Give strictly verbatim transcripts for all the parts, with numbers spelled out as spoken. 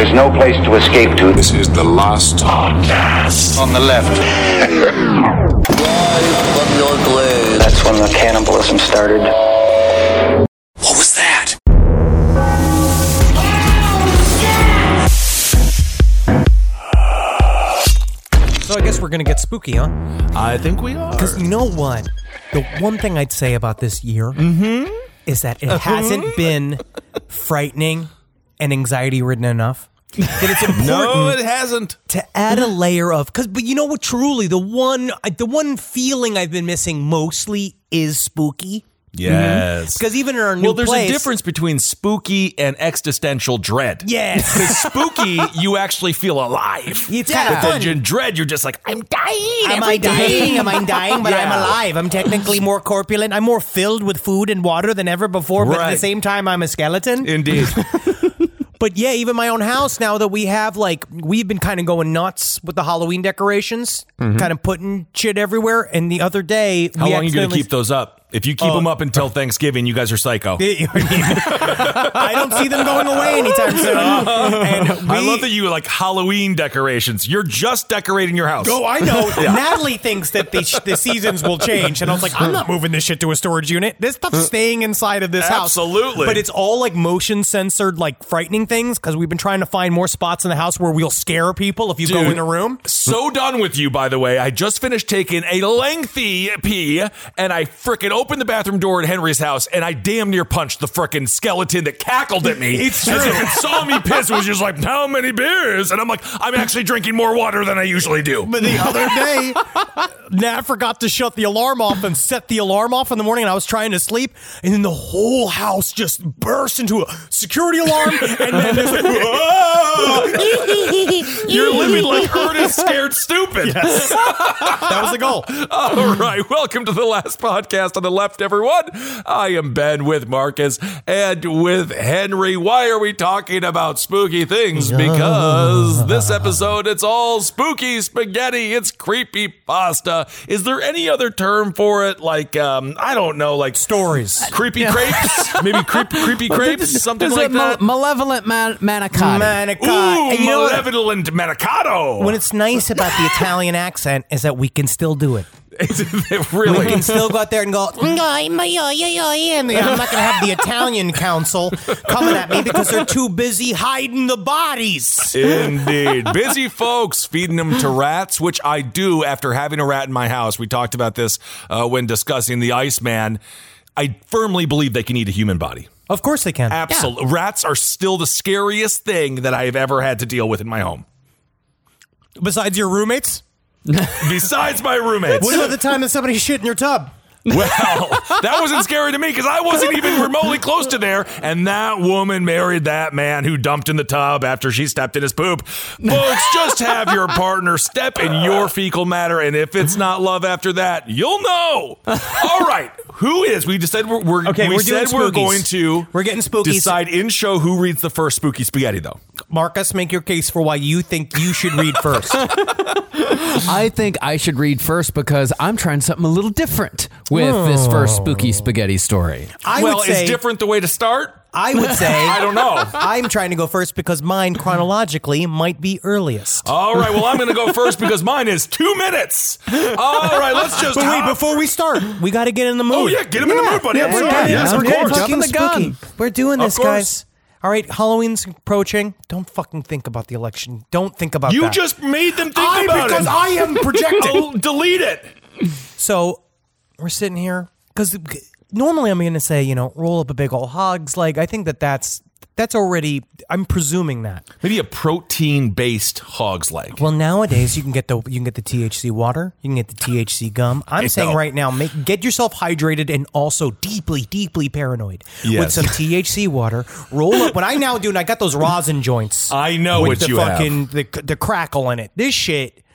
There's no place to escape to. This is the last podcast. On the left. Live from your glade. That's when the cannibalism started. What was that? So I guess we're going to get spooky, huh? I think we are. Because you know what? The one thing I'd say about this year mm-hmm. is that it hasn't been frightening and anxiety-ridden enough. That it's important No, it hasn't. to add a layer of... Cause, but you know what? Truly, the one, the one feeling I've been missing mostly is spooky. Yes. Because even in our new Well, there's place, a difference between spooky and existential dread. Yes. Because spooky, you actually feel alive. It's yeah. kind of But fun. then in dread, you're just like, I'm dying. Am every I day." dying? Am I dying? But I'm Yeah. alive. I'm technically more corpulent. I'm more filled with food and water than ever before. But at Right. the same time, I'm a skeleton. Indeed. But yeah, even my own house now that we have, like, we've been kind of going nuts with the Halloween decorations, kind of putting shit everywhere. And the other day, How we long are you going to accidentally- keep those up? If you keep Uh, them up until Thanksgiving, you guys are psycho. I don't see them going away anytime soon. And we, I love that you like Halloween decorations. You're just decorating your house. Oh, I know. Natalie thinks that the, sh- the seasons will change. And I was like, I'm not moving this shit to a storage unit. This stuff's staying inside of this house. Absolutely. But it's all like motion censored, like frightening things because we've been trying to find more spots in the house where we'll scare people if you go Dude, in a room. So done with you, by the way. I just finished taking a lengthy pee, and I frickin' opened the bathroom door at Henry's house, and I damn near punched the frickin' skeleton that cackled at me. It's As true. if it saw me piss, it was just like, how many beers? And I'm like, I'm actually drinking more water than I usually do. But the other day, Nat forgot to shut the alarm off and set the alarm off in the morning, and I was trying to sleep, and then the whole house just burst into a security alarm, and then this, You're living like Ernest Scared Stupid. Yes. That was the goal. All right, welcome to the last podcast on the left, everyone. I am Ben with Marcus and with Henry. Why are we talking about spooky things? Because this episode, it's all spooky spaghetti. It's creepy pasta. Is there any other term for it? Like, um, I don't know, like Stories. creepy crepes? Maybe creep, creepy crepes? Something Is like it ma- that? malevolent man- manicotti. Manicotti. Ooh, And you know what? malevolent manicato. When it's nice about the Italian accent is that we can still do it. really? We can still go out there and go, and I'm not going to have the Italian council coming at me because they're too busy hiding the bodies. Indeed. Busy folks feeding them to rats, which I do after having a rat in my house. We talked about this uh, when discussing the Iceman. I firmly believe they can eat a human body. Of course they can. Absolutely. Rats are still the scariest thing that I have ever had to deal with in my home. Besides your roommates? Besides my roommates. What about the time that somebody shit in your tub? Well, that wasn't scary to me because I wasn't even remotely close to there. And that woman married that man who dumped in the tub after she stepped in his poop. Folks, just have your partner step in your fecal matter. And if it's not love after that, you'll know. All right. Who is? We just said we're, we're Okay, we we're doing said we're spookies. going to We're getting spookies. decide in show who reads the first spooky spaghetti, though. Marcus, make your case for why you think you should read first. I think I should read first because I'm trying something a little different with this first spooky spaghetti story. I well, would say, is different the way to start? I would say, I don't know. I'm trying to go first because mine chronologically might be earliest. All right, well, I'm going to go first because mine is two minutes. All right, let's just... But wait, hop- before we start, we got to get in the mood. Oh, yeah, get him in the mood, buddy. Yeah, Absolutely. we're, Yes, we're of getting course. fucking Jumping the gun. spooky. We're doing Of this, course. guys. All right, Halloween's approaching. Don't fucking think about the election. Don't think about You that. just made them think I, about because it. I am projecting. Oh, delete it. So we're sitting here because normally I'm going to say, you know, roll up a big old hogs. Like I think that that's that's already. I'm presuming that. Maybe a protein-based hog's leg. Well, nowadays you can get the you can get the T H C water, you can get the T H C gum. I'm I saying know. right now, make get yourself hydrated and also deeply, deeply paranoid with Yes. some T H C water. Roll up. What I now do, and I got those rosin joints. I know with what the you fucking the the crackle in it. This shit.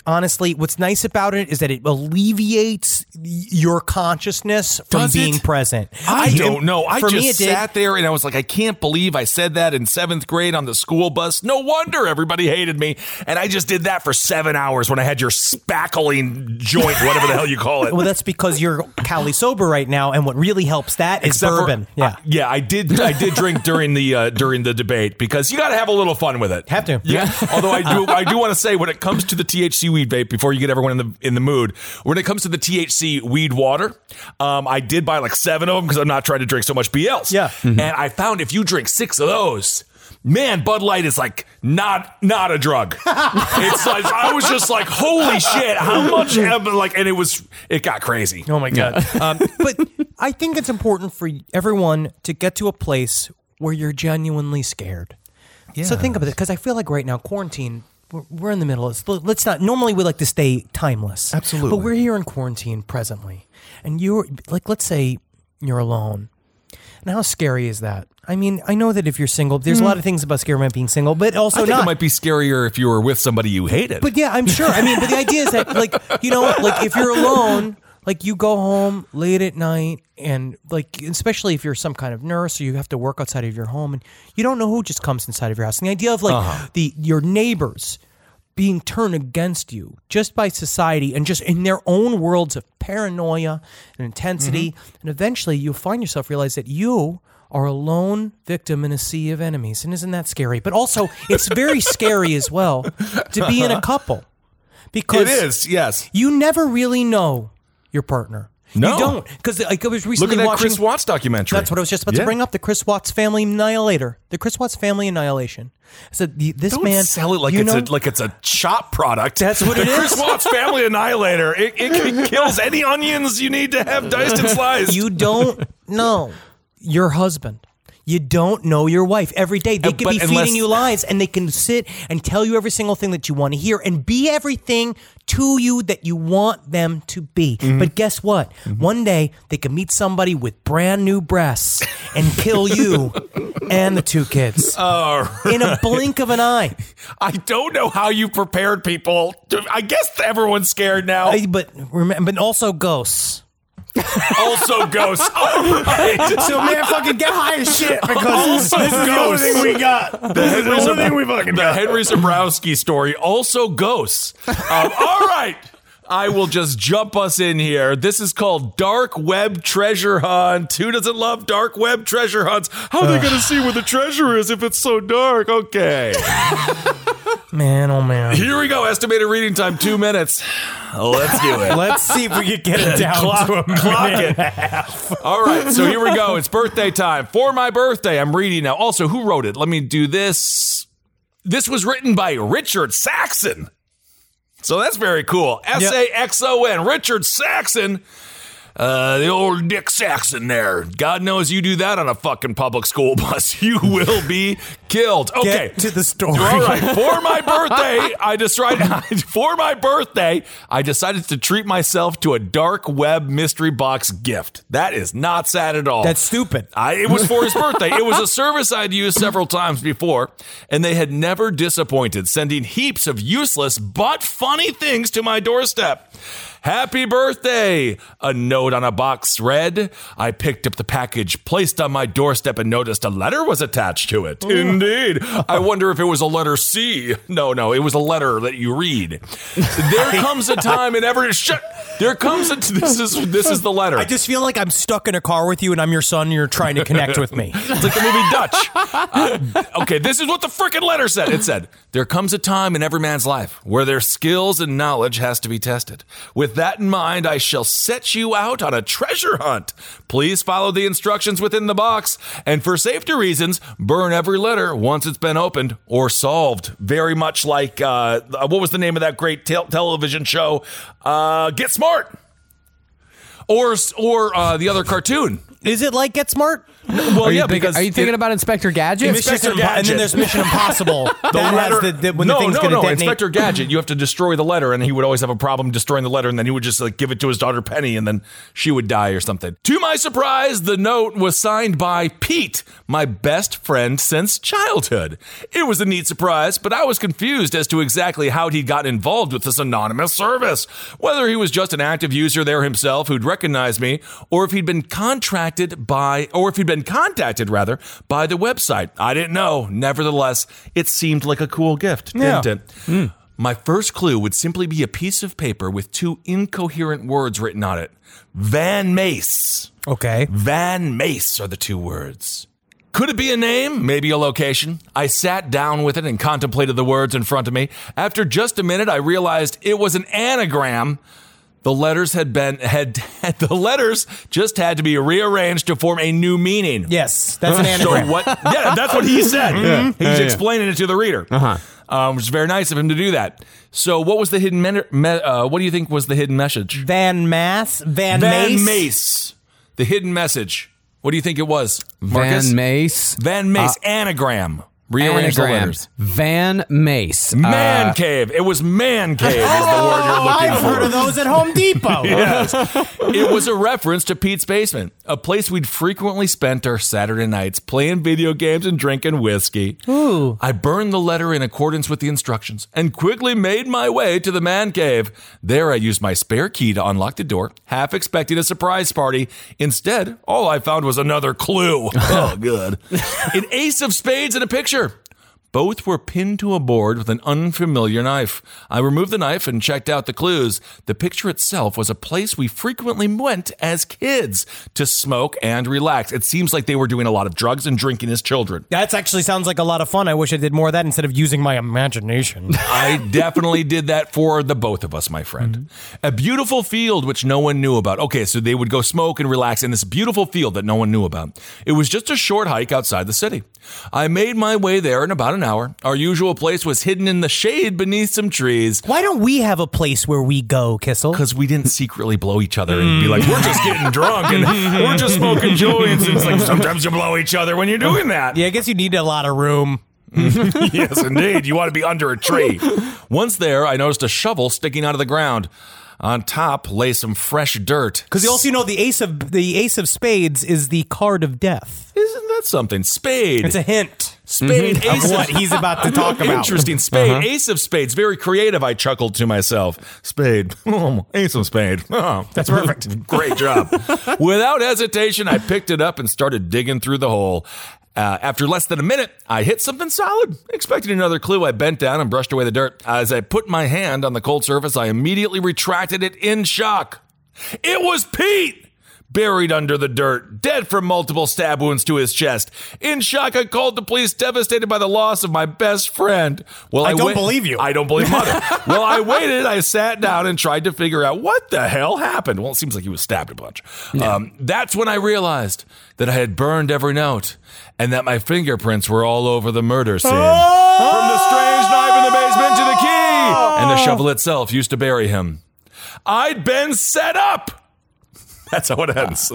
honestly, what's nice about it is that it alleviates your consciousness from Does being it? present. I don't know. I for just me, it did. sat there and I was like, I can't believe I said that in seventh grade on the school bus. No wonder everybody hated me. And I just did that for seven hours when I had your spackling joint, whatever the hell you call it. Well, that's because you're Cali sober right now, and what really helps that is Except for- bourbon. yeah, uh, yeah. I did. I did drink during the uh, during the debate because you got to have a little fun with it. Have to. Yeah. Although I do, I do want to say when it comes to the T H C weed vape, before you get everyone in the in the mood, when it comes to the T H C weed water, um, I did buy like seven of them because I'm not trying to drink so much B Ls. Yeah. And I found if you drink six of those, man, Bud Light is like not not a drug. It's like I was just like, holy shit, how much? Am, like, and it was it got crazy. Oh my god! um, but I think it's important for everyone to get to a place where you're genuinely scared. Yeah. So think about it, because I feel like right now, quarantine, we're, we're in the middle. Of, let's not. Normally, we like to stay timeless. Absolutely. But we're here in quarantine presently, and you're like, let's say you're alone. And how scary is that? I mean, I know that if you're single, there's mm. a lot of things about scary about being single, but also I think not. It might be scarier if you were with somebody you hated. But yeah, I'm sure. I mean, but the idea is that, like, you know, like if you're alone, like you go home late at night, and like, especially if you're some kind of nurse or you have to work outside of your home, and you don't know who just comes inside of your house. And the idea of like uh-huh. the your neighbors being turned against you just by society and just in their own worlds of paranoia and intensity, mm-hmm. and eventually you'll find yourself realize that you are a lone victim in a sea of enemies. And isn't that scary? But also, it's very scary as well to be in a couple. Because it is, yes. You never really know your partner. No. You don't. Because like, I was recently Look at that watching, Chris Watts documentary. That's what I was just about yeah. to bring up, the Chris Watts Family Annihilator. The Chris Watts Family Annihilation. I said, this don't man... sell it like you it's, know, a, like it's a shop product. That's what the it is. The Chris Watts Family Annihilator. It, it, it kills any onions you need to have diced and sliced. You don't know your husband. You don't know your wife. Every day they Uh, could but be unless- feeding you lies, and they can sit and tell you every single thing that you want to hear and be everything to you that you want them to be. Mm-hmm. But guess what? Mm-hmm. One day they can meet somebody with brand new breasts and kill you and the two kids All right. in a blink of an eye. I don't know how you prepared people. To, I guess everyone's scared now. I, but remember, but also ghosts. Also ghosts. All right. So man, fucking get high as shit because Also this is the only ghosts. thing we got. The Henry, the only thing we fucking the got. Henry Zabrowski story, also ghosts. Um, all right. I will just jump us in here. This is called Dark Web Treasure Hunt. Who doesn't love Dark Web Treasure Hunts? How are they going to see where the treasure is if it's so dark? Okay. Man, oh man. Here we go. Estimated reading time, two minutes. Let's do it. Let's see if we can get it down Clock, to a clock minute it. and a half. All right, so here we go. It's birthday time. For my birthday, I'm reading now. Also, who wrote it? Let me do this. This was written by Richard Saxon. So that's very cool. S A X O N, Richard Saxon. Uh, the old Dick Saxon there. God knows you do that on a fucking public school bus. You will be killed. Okay. Get to the story. All right. For my birthday, I decided, for my birthday, I decided to treat myself to a dark web mystery box gift. That is not sad at all. That's stupid. I, it was for his birthday. It was a service I'd used several times before, and they had never disappointed, sending heaps of useless but funny things to my doorstep. Happy birthday! A note on a box read. I picked up the package, placed on my doorstep, and noticed a letter was attached to it. Indeed. I wonder if it was a letter C. No, no, it was a letter that you read. There comes a time in every... Shut... There comes a... This is, this is the letter. I just feel like I'm stuck in a car with you and I'm your son and you're trying to connect with me. It's like the movie Dutch. Uh, okay, this is what the frickin' letter said. It said, there comes a time in every man's life where their skills and knowledge has to be tested. With that in mind, I shall set you out on a treasure hunt. Please follow the instructions within the box. And for safety reasons, burn every letter once it's been opened or solved. Very much like, uh, what was the name of that great te- television show? Uh, Get Smart. Or, or uh, the other cartoon. Is it like Get Smart? Well, Are you yeah, thinking, because are you thinking it- about Inspector Gadget? Inspector Mission Impo- and then Gadget. there's Mission Impossible. the that letter. has the, the, when no, the thing's no, going to no. detonate. Inspector Gadget. You have to destroy the letter, and he would always have a problem destroying the letter, and then he would just like give it to his daughter Penny, and then she would die or something. To my surprise, the note was signed by Pete, my best friend since childhood. It was a neat surprise, but I was confused as to exactly how he'd gotten involved with this anonymous service. Whether he was just an active user there himself who'd recognized me, or if he'd been contracted by, or if he'd been contacted rather by the website. I didn't know. Nevertheless, it seemed like a cool gift, didn't Yeah. it? Mm. My first clue would simply be a piece of paper with two incoherent words written on it. Van Mace. Okay. Van Mace are the two words. Could it be a name? Maybe a location? I sat down with it and contemplated the words in front of me. After just a minute, I realized it was an anagram. The letters had been had, had the letters just had to be rearranged to form a new meaning. Yes, that's an anagram. So what? Yeah, that's what he said. He's explaining it to the reader, uh-huh. um, which is very nice of him to do that. So, what was the hidden? Me- me- uh, what do you think was the hidden message? Van Mass? Van, Van Mace? Mace. The hidden message. What do you think it was, Marcus? Van Mace. Van Mace. Uh, anagram. Rearrange the Anagram. letters. Van Mace. Man Uh, cave. It was man cave is the word you're looking I've for. heard of those at Home Depot. Yes. It was a reference to Pete's basement, a place we'd frequently spent our Saturday nights playing video games and drinking whiskey. Ooh. I burned the letter in accordance with the instructions and quickly made my way to the man cave. There I used my spare key to unlock the door, half expecting a surprise party. Instead, all I found was another clue. Oh, good. An ace of spades and a picture. Both were pinned to a board with an unfamiliar knife. I removed the knife and checked out the clues. The picture itself was a place we frequently went as kids to smoke and relax. It seems like they were doing a lot of drugs and drinking as children. That actually sounds like a lot of fun. I wish I did more of that instead of using my imagination. I definitely did that for the both of us, my friend. Mm-hmm. A beautiful field which no one knew about. Okay, so they would go smoke and relax in this beautiful field that no one knew about. It was just a short hike outside the city. I made my way there in about an hour. Our usual place was hidden in the shade beneath some trees. Why don't we have a place where we go, Kissel? Because we didn't secretly blow each other and be like, we're just getting drunk and we're just smoking joints. And it's like, sometimes you blow each other when you're doing that. Yeah, I guess you need a lot of room. Yes, indeed. You want to be under a tree. Once there, I noticed a shovel sticking out of the ground. On top lay some fresh dirt. Because you also know the ace of the ace of spades is the card of death. Isn't that something? Spade. It's a hint. Spade, Mm-hmm. ace Of what he's about to talk about. Interesting. Spade, ace of spades. Very creative, I chuckled to myself. Spade. Oh, ace of spade. Oh, that's perfect. Great job. Without hesitation, I picked it up and started digging through the hole. Uh, after less than a minute, I hit something solid. Expecting another clue, I bent down and brushed away the dirt. As I put my hand on the cold surface, I immediately retracted it in shock. It was Pete! Buried under the dirt, dead from multiple stab wounds to his chest. In shock, I called the police, devastated by the loss of my best friend. Well, I I, don't wait- believe you. I don't believe mother. Well, I waited, I sat down and tried to figure out what the hell happened. Well, it seems like he was stabbed a bunch. Yeah. Um, that's when I realized that I had burned every note and that my fingerprints were all over the murder scene. Oh! From the strange knife in the basement to the key. And the shovel itself used to bury him. I'd been set up. That's how it ends.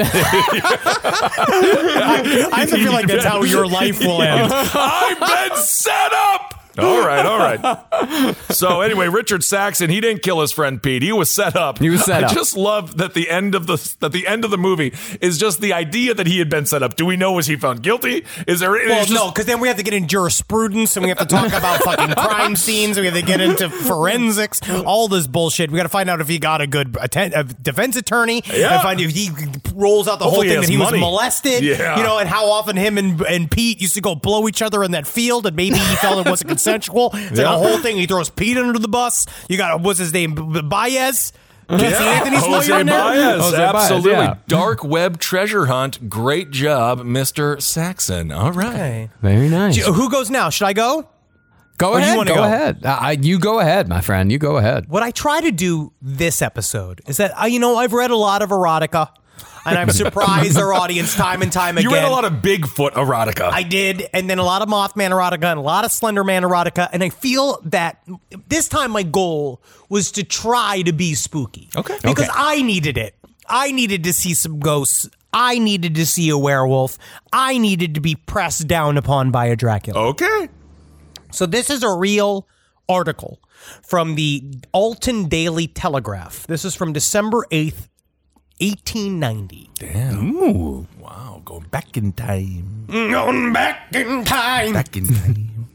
I, I feel like that's how your life will end. I've been set up. All right, all right. So anyway, Richard Saxon, he didn't kill his friend Pete. He was set up. He was set I up. I just love that the end of the that the end of the movie is just the idea that he had been set up. Do we know, was he found guilty? Is there? Well, it's just, no, because then we have to get into jurisprudence and we have to talk about fucking crime scenes. And we have to get into forensics, all this bullshit. We got to find out if he got a good atten- a defense attorney. Yeah. And find if he rolls out the Hopefully he whole has thing that he money. was molested. Yeah. You know, and how often him and, and Pete used to go blow each other in that field, and maybe he felt it wasn't consensual. It's Yeah. like a whole thing. He throws Pete under the bus. You got what's his name, B- Baez. Casey Anthony's Jose lawyer in there? Baez, Jose Baez, absolutely. yeah. Dark web treasure hunt. Great job, Mister Saxon. All right. Okay. Very nice. Who goes now? Should I go? Go Or do you ahead. wanna Go, go? ahead. Uh, I, you go ahead, my friend. You go ahead. What I try to do this episode is that, I, you know, I've read a lot of erotica, and I've surprised our audience time and time again. You read a lot of Bigfoot erotica. I did, and then a lot of Mothman erotica and a lot of Slender Man erotica, and I feel that this time my goal was to try to be spooky. Okay. Because Okay. I needed it. I needed to see some ghosts I needed to see a werewolf. I needed to be pressed down upon by a Dracula. Okay. So this is a real article from the Alton Daily Telegraph. This is from December eighth, eighteen ninety. Damn. Ooh. Wow. Going back in time. Going back in time. Back in time.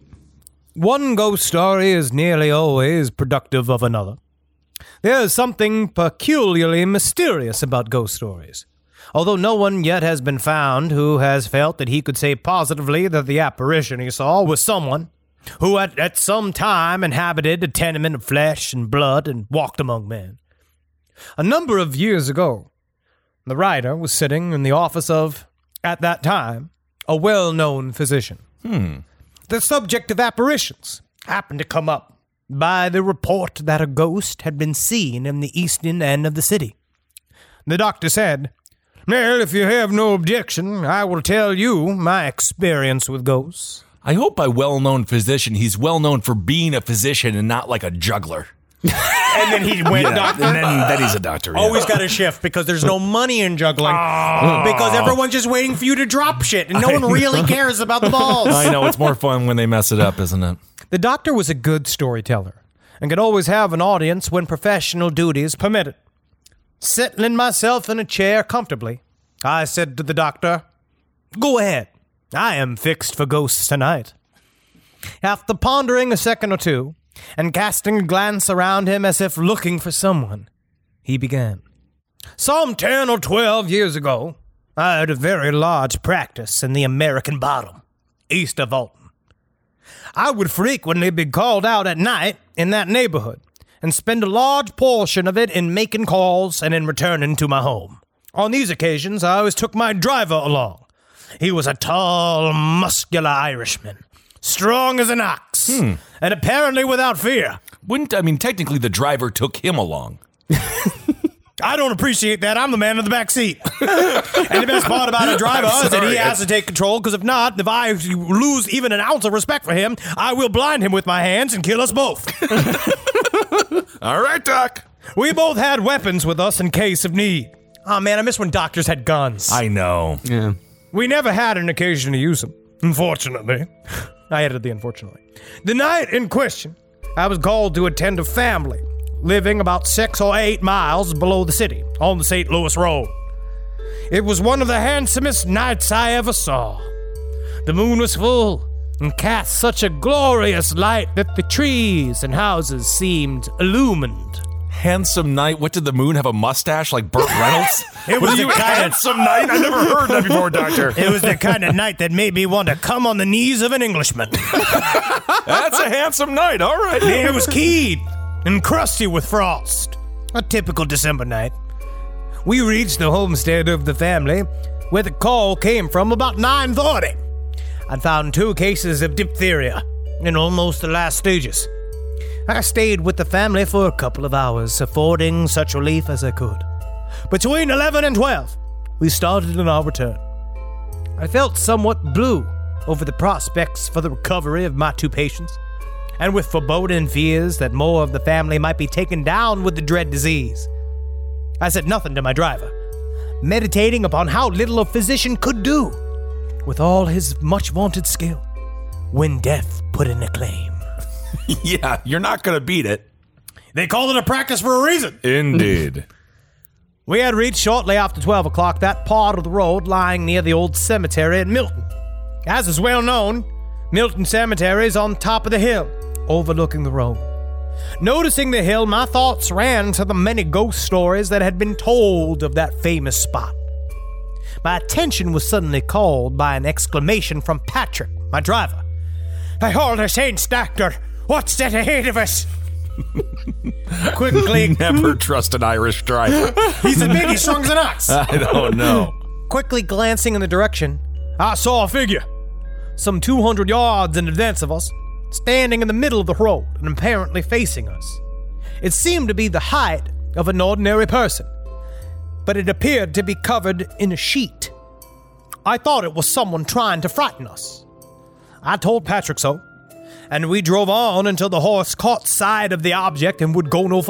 One ghost story is nearly always productive of another. There is something peculiarly mysterious about ghost stories. Although no one yet has been found who has felt that he could say positively that the apparition he saw was someone who had at some time inhabited a tenement of flesh and blood and walked among men. A number of years ago, the writer was sitting in the office of, at that time, a well-known physician. Hmm. The subject of apparitions happened to come up by the report that a ghost had been seen in the eastern end of the city. The doctor said, "Well, if you have no objection, I will tell you my experience with ghosts." I hope by well-known physician, he's well-known for being a physician and not like a juggler. And then he went doctor. And then, then he's a doctor. Yeah. Always got a shift because there's no money in juggling. Oh. Because everyone's just waiting for you to drop shit and no one really cares about the balls. I know, it's more fun when they mess it up, isn't it? The doctor was a good storyteller and could always have an audience when professional duties permitted. Settling myself in a chair comfortably, I said to the doctor, "Go ahead. I am fixed for ghosts tonight." After pondering a second or two, and casting a glance around him as if looking for someone, he began. "Some ten or twelve years ago, I had a very large practice in the American Bottom, east of Alton. I would frequently be called out at night in that neighborhood and spend a large portion of it in making calls and in returning to my home. On these occasions, I always took my driver along. He was a tall, muscular Irishman, strong as an ox, hmm. and apparently without fear." Wouldn't, I mean, technically the driver took him along. I don't appreciate that. I'm the man in the back seat. And the best part about a driver is that he has to take control, because if not, if I lose even an ounce of respect for him, I will blind him with my hands and kill us both. All right, Doc. We both had weapons with us in case of need. Oh, man, I miss when doctors had guns. I know. Yeah. We never had an occasion to use them, unfortunately. I added the unfortunately. The night in question, I was called to attend a family living about six or eight miles below the city on the Saint Louis Road. It was one of the handsomest nights I ever saw. The moon was full and cast such a glorious light that the trees and houses seemed illumined. Handsome night? What, did the moon have a mustache like Burt Reynolds? It was What the you, kind of handsome night? I never heard that before, Doctor. It was the kind of night that made me want to come on the knees of an Englishman. That's a handsome night. All right. The air was keyed and crusty with frost. A typical December night. We reached the homestead of the family, where the call came from, about nine thirty. I'd found two cases of diphtheria in almost the last stages. I stayed with the family for a couple of hours, affording such relief as I could. Between eleven and twelve, we started on our return. I felt somewhat blue over the prospects for the recovery of my two patients, and with foreboding fears that more of the family might be taken down with the dread disease. I said nothing to my driver, meditating upon how little a physician could do with all his much-vaunted skill when death put in a claim. Yeah, you're not going to beat it. They call it a practice for a reason. Indeed. We had reached shortly after twelve o'clock that part of the road lying near the old cemetery at Milton. As is well known, Milton Cemetery is on top of the hill, overlooking the road. Noticing the hill, my thoughts ran to the many ghost stories that had been told of that famous spot. My attention was suddenly called by an exclamation from Patrick, my driver. "By all the saints, Doctor, what's that ahead of us?" Quickly. Never trust an Irish driver. He's a big, he's strong as an ox. I don't know. Quickly glancing in the direction, I saw a figure, some two hundred yards in advance of us, standing in the middle of the road and apparently facing us. It seemed to be the height of an ordinary person, but it appeared to be covered in a sheet. I thought it was someone trying to frighten us. I told Patrick so, and we drove on until the horse caught sight of the object and would go no farther.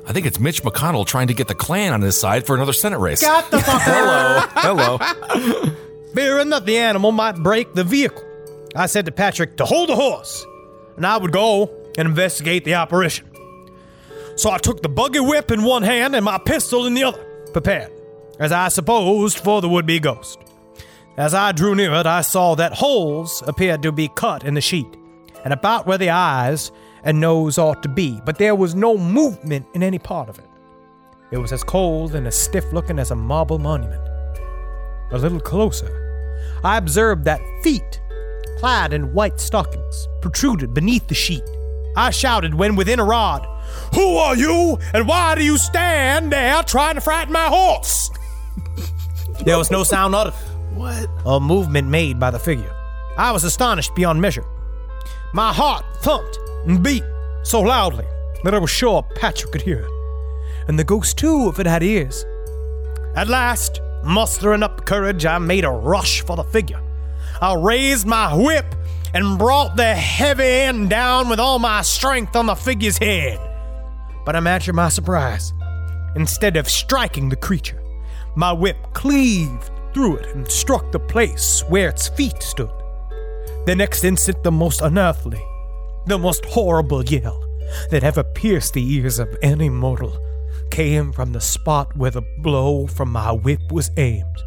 I think it's Mitch McConnell trying to get the Klan on his side for another Senate race. Got the fuck Hello. Hello. Fearing that the animal might break the vehicle, I said to Patrick to hold the horse, and I would go and investigate the operation. So I took the buggy whip in one hand and my pistol in the other, prepared, as I supposed, for the would-be ghost. As I drew near it, I saw that holes appeared to be cut in the sheet, and about where the eyes and nose ought to be, but there was no movement in any part of it. It was as cold and as stiff-looking as a marble monument. A little closer, I observed that feet, clad in white stockings, protruded beneath the sheet. I shouted when within a rod, "Who are you, and why do you stand there trying to frighten my horse?" There was no sound uttered. What? A movement made by the figure. I was astonished beyond measure. My heart thumped and beat so loudly that I was sure Patrick could hear it. And the ghost, too, if it had ears. At last, mustering up courage, I made a rush for the figure. I raised my whip and brought the heavy end down with all my strength on the figure's head. But imagine my surprise. Instead of striking the creature, my whip cleaved through it and struck the place where its feet stood. The next instant, the most unearthly, the most horrible yell that ever pierced the ears of any mortal came from the spot where the blow from my whip was aimed.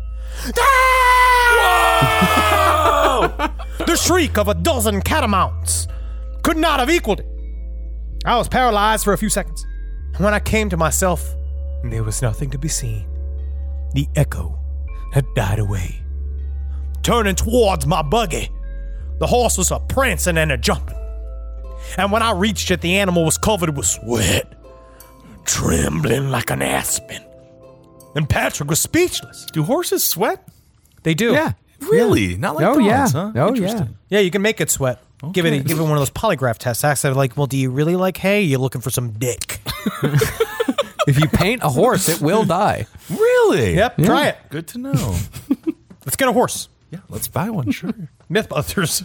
The shriek of a dozen catamounts could not have equaled it. I was paralyzed for a few seconds, and when I came to myself, there was nothing to be seen. The echo had died away. Turning towards my buggy, the horse was a prancing and a jumping. And when I reached it, the animal was covered with sweat, trembling like an aspen. And Patrick was speechless. Do horses sweat? They do. Yeah. Really? Not like Oh, dogs, yeah. huh? Oh, Interesting. Yeah, you can make it sweat. Give it give it one of those polygraph tests. Actually, like, well, do you really like hay? You're looking for some dick. If you paint a horse, it will die. Really? Yep, try it. Good to know. Let's get a horse. Yeah, let's buy one, sure. Mythbusters.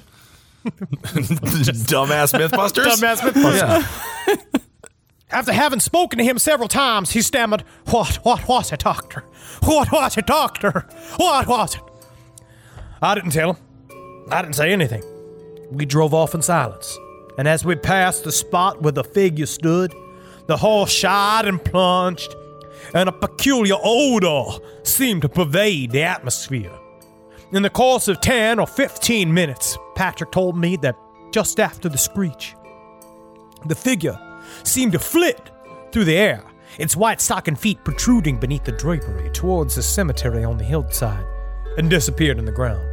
Dumbass Mythbusters? Dumbass Mythbusters. After having spoken to him several times, he stammered, What, what was it, doctor? What was it, doctor? What was it? I didn't tell him. I didn't say anything. We drove off in silence, and as we passed the spot where the figure stood, the horse shied and plunged, and a peculiar odor seemed to pervade the atmosphere. In the course of ten or fifteen minutes, Patrick told me that just after the screech, the figure seemed to flit through the air, its white stocking feet protruding beneath the drapery towards the cemetery on the hillside, and disappeared in the ground.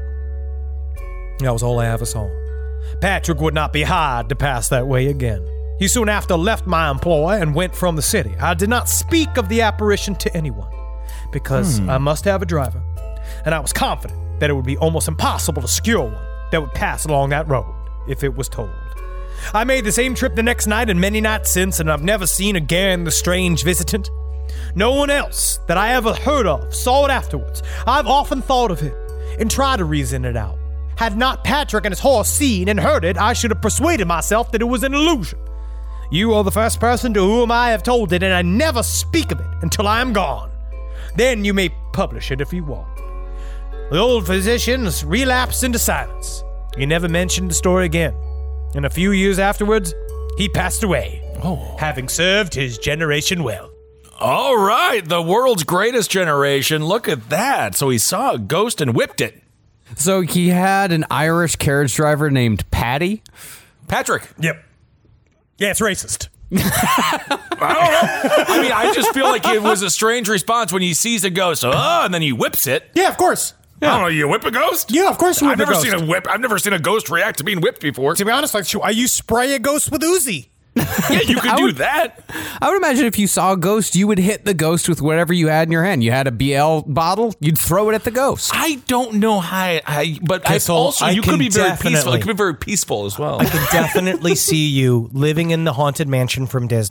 That was all I ever saw. Patrick would not be hired to pass that way again. He soon after left my employ and went from the city. I did not speak of the apparition to anyone, because hmm. I must have a driver, and I was confident that it would be almost impossible to secure one that would pass along that road if it was told. I made the same trip the next night and many nights since, and I've never seen again the strange visitant. No one else that I ever heard of saw it afterwards. I've often thought of it and tried to reason it out. Had not Patrick and his horse seen and heard it, I should have persuaded myself that it was an illusion. You are the first person to whom I have told it, and I never speak of it until I am gone. Then you may publish it if you want. The old physician relapsed into silence. He never mentioned the story again. And a few years afterwards, he passed away, oh. having served his generation well. All right, the world's greatest generation. Look at that. So he saw a ghost and whipped it. So he had an Irish carriage driver named Paddy? Patrick. Yep. Yeah, it's racist. I don't know. I mean, I just feel like it was a strange response when he sees a ghost, oh, and then he whips it. Yeah, of course. Yeah. I don't know, you whip a ghost? Yeah, of course you whip I've never a ghost. seen a whip. I've never seen a ghost react to being whipped before. To be honest, like, you spray a ghost with Uzi. Yeah, you could do would, that. I would imagine if you saw a ghost, you would hit the ghost with whatever you had in your hand. You had a B L bottle, you'd throw it at the ghost. I don't know how, how but I Kissel, also I you could be very definitely- peaceful. It could be very peaceful as well. I can definitely see you living in the Haunted Mansion from Disney,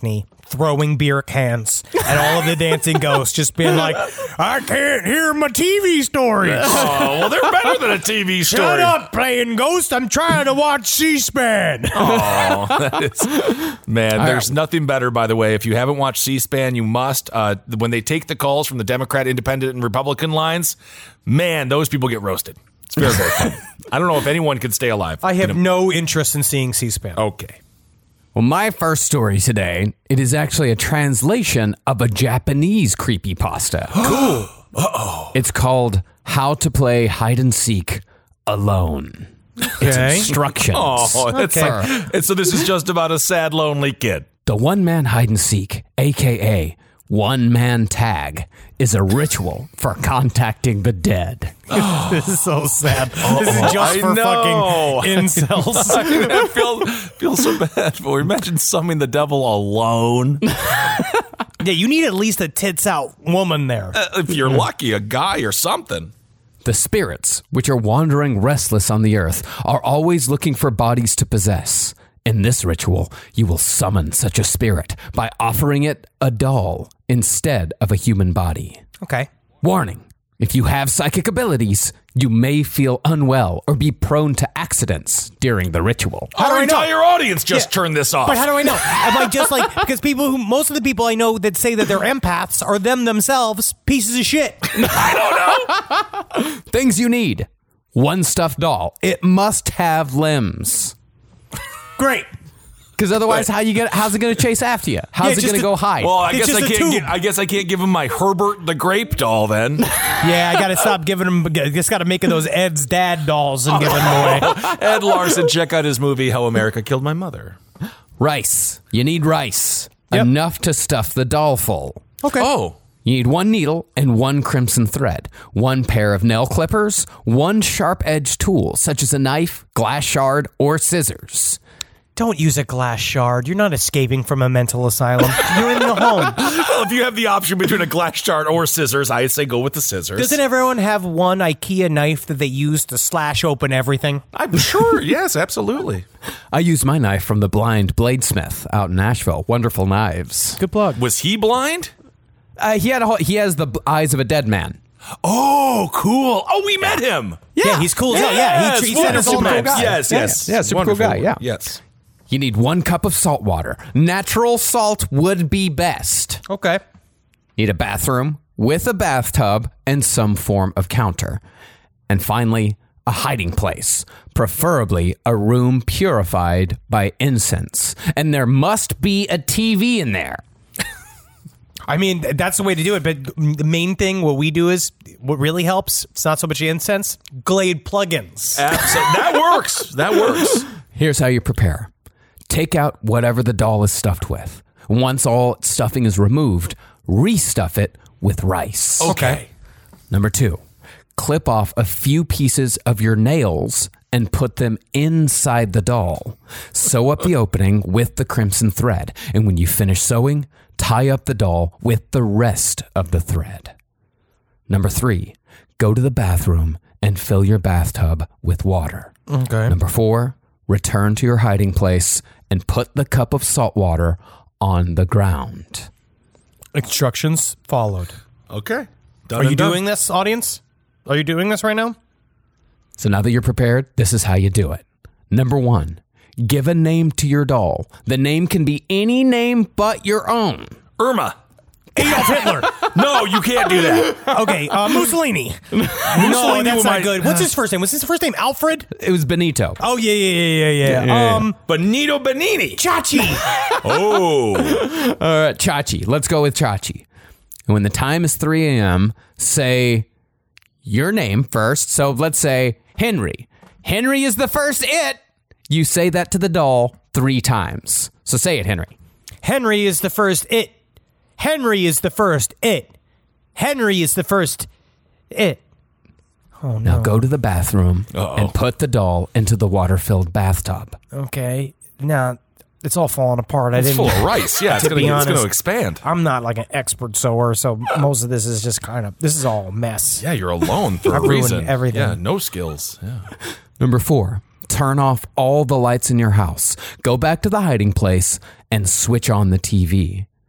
throwing beer cans at all of the dancing ghosts, just being like, I can't hear my T V stories. Oh, well, they're better than a T V story. Shut up, playing ghost. I'm trying to watch C-SPAN. Oh, that is, man, there's nothing better, by the way. If you haven't watched C-SPAN, you must. Uh, when they take the calls from the Democrat, Independent, and Republican lines, man, those people get roasted. It's very, very fun. I don't know if anyone can stay alive. I have In a- no interest in seeing C-SPAN. Okay. Well, my first story today, it is actually a translation of a Japanese creepypasta. Cool. Uh-oh. It's called How to Play Hide and Seek Alone. It's Okay. instructions. Oh, that's Okay. like, and so this is just about a sad, lonely kid. The one-man hide and seek, a k a one-man tag, is a ritual for contacting the dead. This is so sad. This is just I for know. fucking incels. I feel, feel so bad for. Imagine summoning the devil alone. Yeah, you need at least a tits out woman there. Uh, if you're lucky, a guy or something. The spirits, which are wandering restless on the earth, are always looking for bodies to possess. In this ritual, you will summon such a spirit by offering it a doll instead of a human body. Okay. Warning: if you have psychic abilities, you may feel unwell or be prone to accidents during the ritual. How do Our I know? entire audience just Yeah. turned this off. But how do I know? Am I just like, because people who, most of the people I know that say that they're empaths are them themselves pieces of shit. Things you need: one stuffed doll. It must have limbs. Great. Because otherwise, how you get? How's it going to chase after you? How's Yeah, it just going to a- go hide? Well, I It's guess I just a can't. tube. Gi- I guess I can't give him my Herbert the Grape doll then. Yeah, I got to stop giving them, I just got to make those Ed's dad dolls and give them away. Ed Larson, check out his movie How America Killed My Mother. Rice. You need rice. Yep. Enough to stuff the doll full. Okay. Oh, You need one needle and one crimson thread, one pair of nail clippers, one sharp-edged tool, such as a knife, glass shard, or scissors. Don't use a glass shard. You're not escaping from a mental asylum. You're in the home. well, if you have the option between a glass shard or scissors, I say go with the scissors. Doesn't everyone have one IKEA knife that they use to slash open everything? I'm sure. Yes, absolutely. I use my knife from the Blind Bladesmith out in Nashville. Wonderful knives. Good plug. Was he blind? Uh, he had a whole, he has the b- eyes of a dead man. Oh, cool. Oh, we met him. Yeah, he's cool as hell. Yeah, he, he sent us all wonderful. knives. Yes, Yeah, yes. yeah, yeah, super cool Wonderful. guy, yeah. Yes. You need one cup of salt water. Natural salt would be best. Okay. Need a bathroom with a bathtub and some form of counter. And finally, a hiding place, preferably a room purified by incense. And there must be a T V in there. I mean, that's the way to do it. But the main thing, what we do is, what really helps, it's not so much the incense, Glade plugins. Absolutely. That works. That works. Here's how you prepare. Take out whatever the doll is stuffed with. Once all its stuffing is removed, restuff it with rice. Okay. Number two, clip off a few pieces of your nails and put them inside the doll. Sew up the opening with the crimson thread. And when you finish sewing, tie up the doll with the rest of the thread. Number three, go to the bathroom and fill your bathtub with water. Okay. Number four, return to your hiding place and put the cup of salt water on the ground. Instructions followed. Okay. Done Are you and done. doing this, audience? Are you doing this right now? So now that you're prepared, this is how you do it. Number one, give a name to your doll. The name can be any name but your own. Irma? Adolf Hitler. No, you can't do that. Okay, uh, Mussolini. no, Mussolini that's was not my- good. What's his first name? Was his first name Alfred? It was Benito. Oh, yeah, yeah, yeah, yeah, yeah. Um, Benito Benini. Chachi. Oh. All right, Chachi. Let's go with Chachi. And when the time is three a.m., say your name first. So let's say Henry. Henry is the first it. You say that to the doll three times. So say it, Henry. Henry is the first it. Henry is the first it. Henry is the first it. Oh, no. Now go to the bathroom Uh-oh. and put the doll into the water-filled bathtub. Okay. Now, it's all falling apart. I It's didn't. full of rice. Yeah, it's To going be to it's going honest, to expand. I'm not like an expert sewer, so most of this is just kind of, this is all a mess. Yeah, you're alone for I a ruined reason. everything. Yeah, no skills. Yeah. Number four, turn off all the lights in your house. Go back to the hiding place and switch on the T V.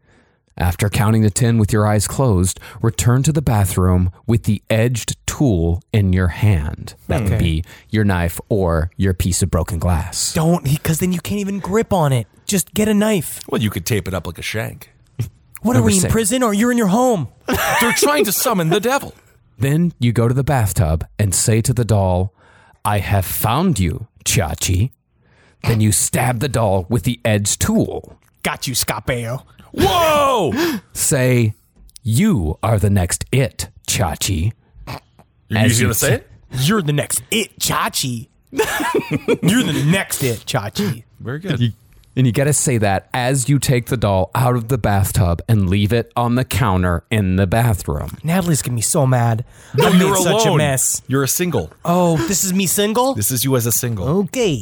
After counting to ten with your eyes closed, return to the bathroom with the edged tool in your hand. That Okay. would be your knife or your piece of broken glass. Don't, because then you can't even grip on it. Just get a knife. Well, you could tape it up like a shank. What Number are we in six. prison or you're in your home? They're trying to summon the devil. Then you go to the bathtub and say to the doll, I have found you, Chachi. Then you stab the doll with the edged tool. Got you, Scapeo. Whoa! Say, you are the next it, Chachi. You're As going you to say it? You're the next it, Chachi. You're the next it, Chachi. Very good. You- And you got to say that as you take the doll out of the bathtub and leave it on the counter in the bathroom. Natalie's gonna be so mad. No, I made you're such alone. a mess. You're a single. Oh, this is me single? This is you as a single. Okay.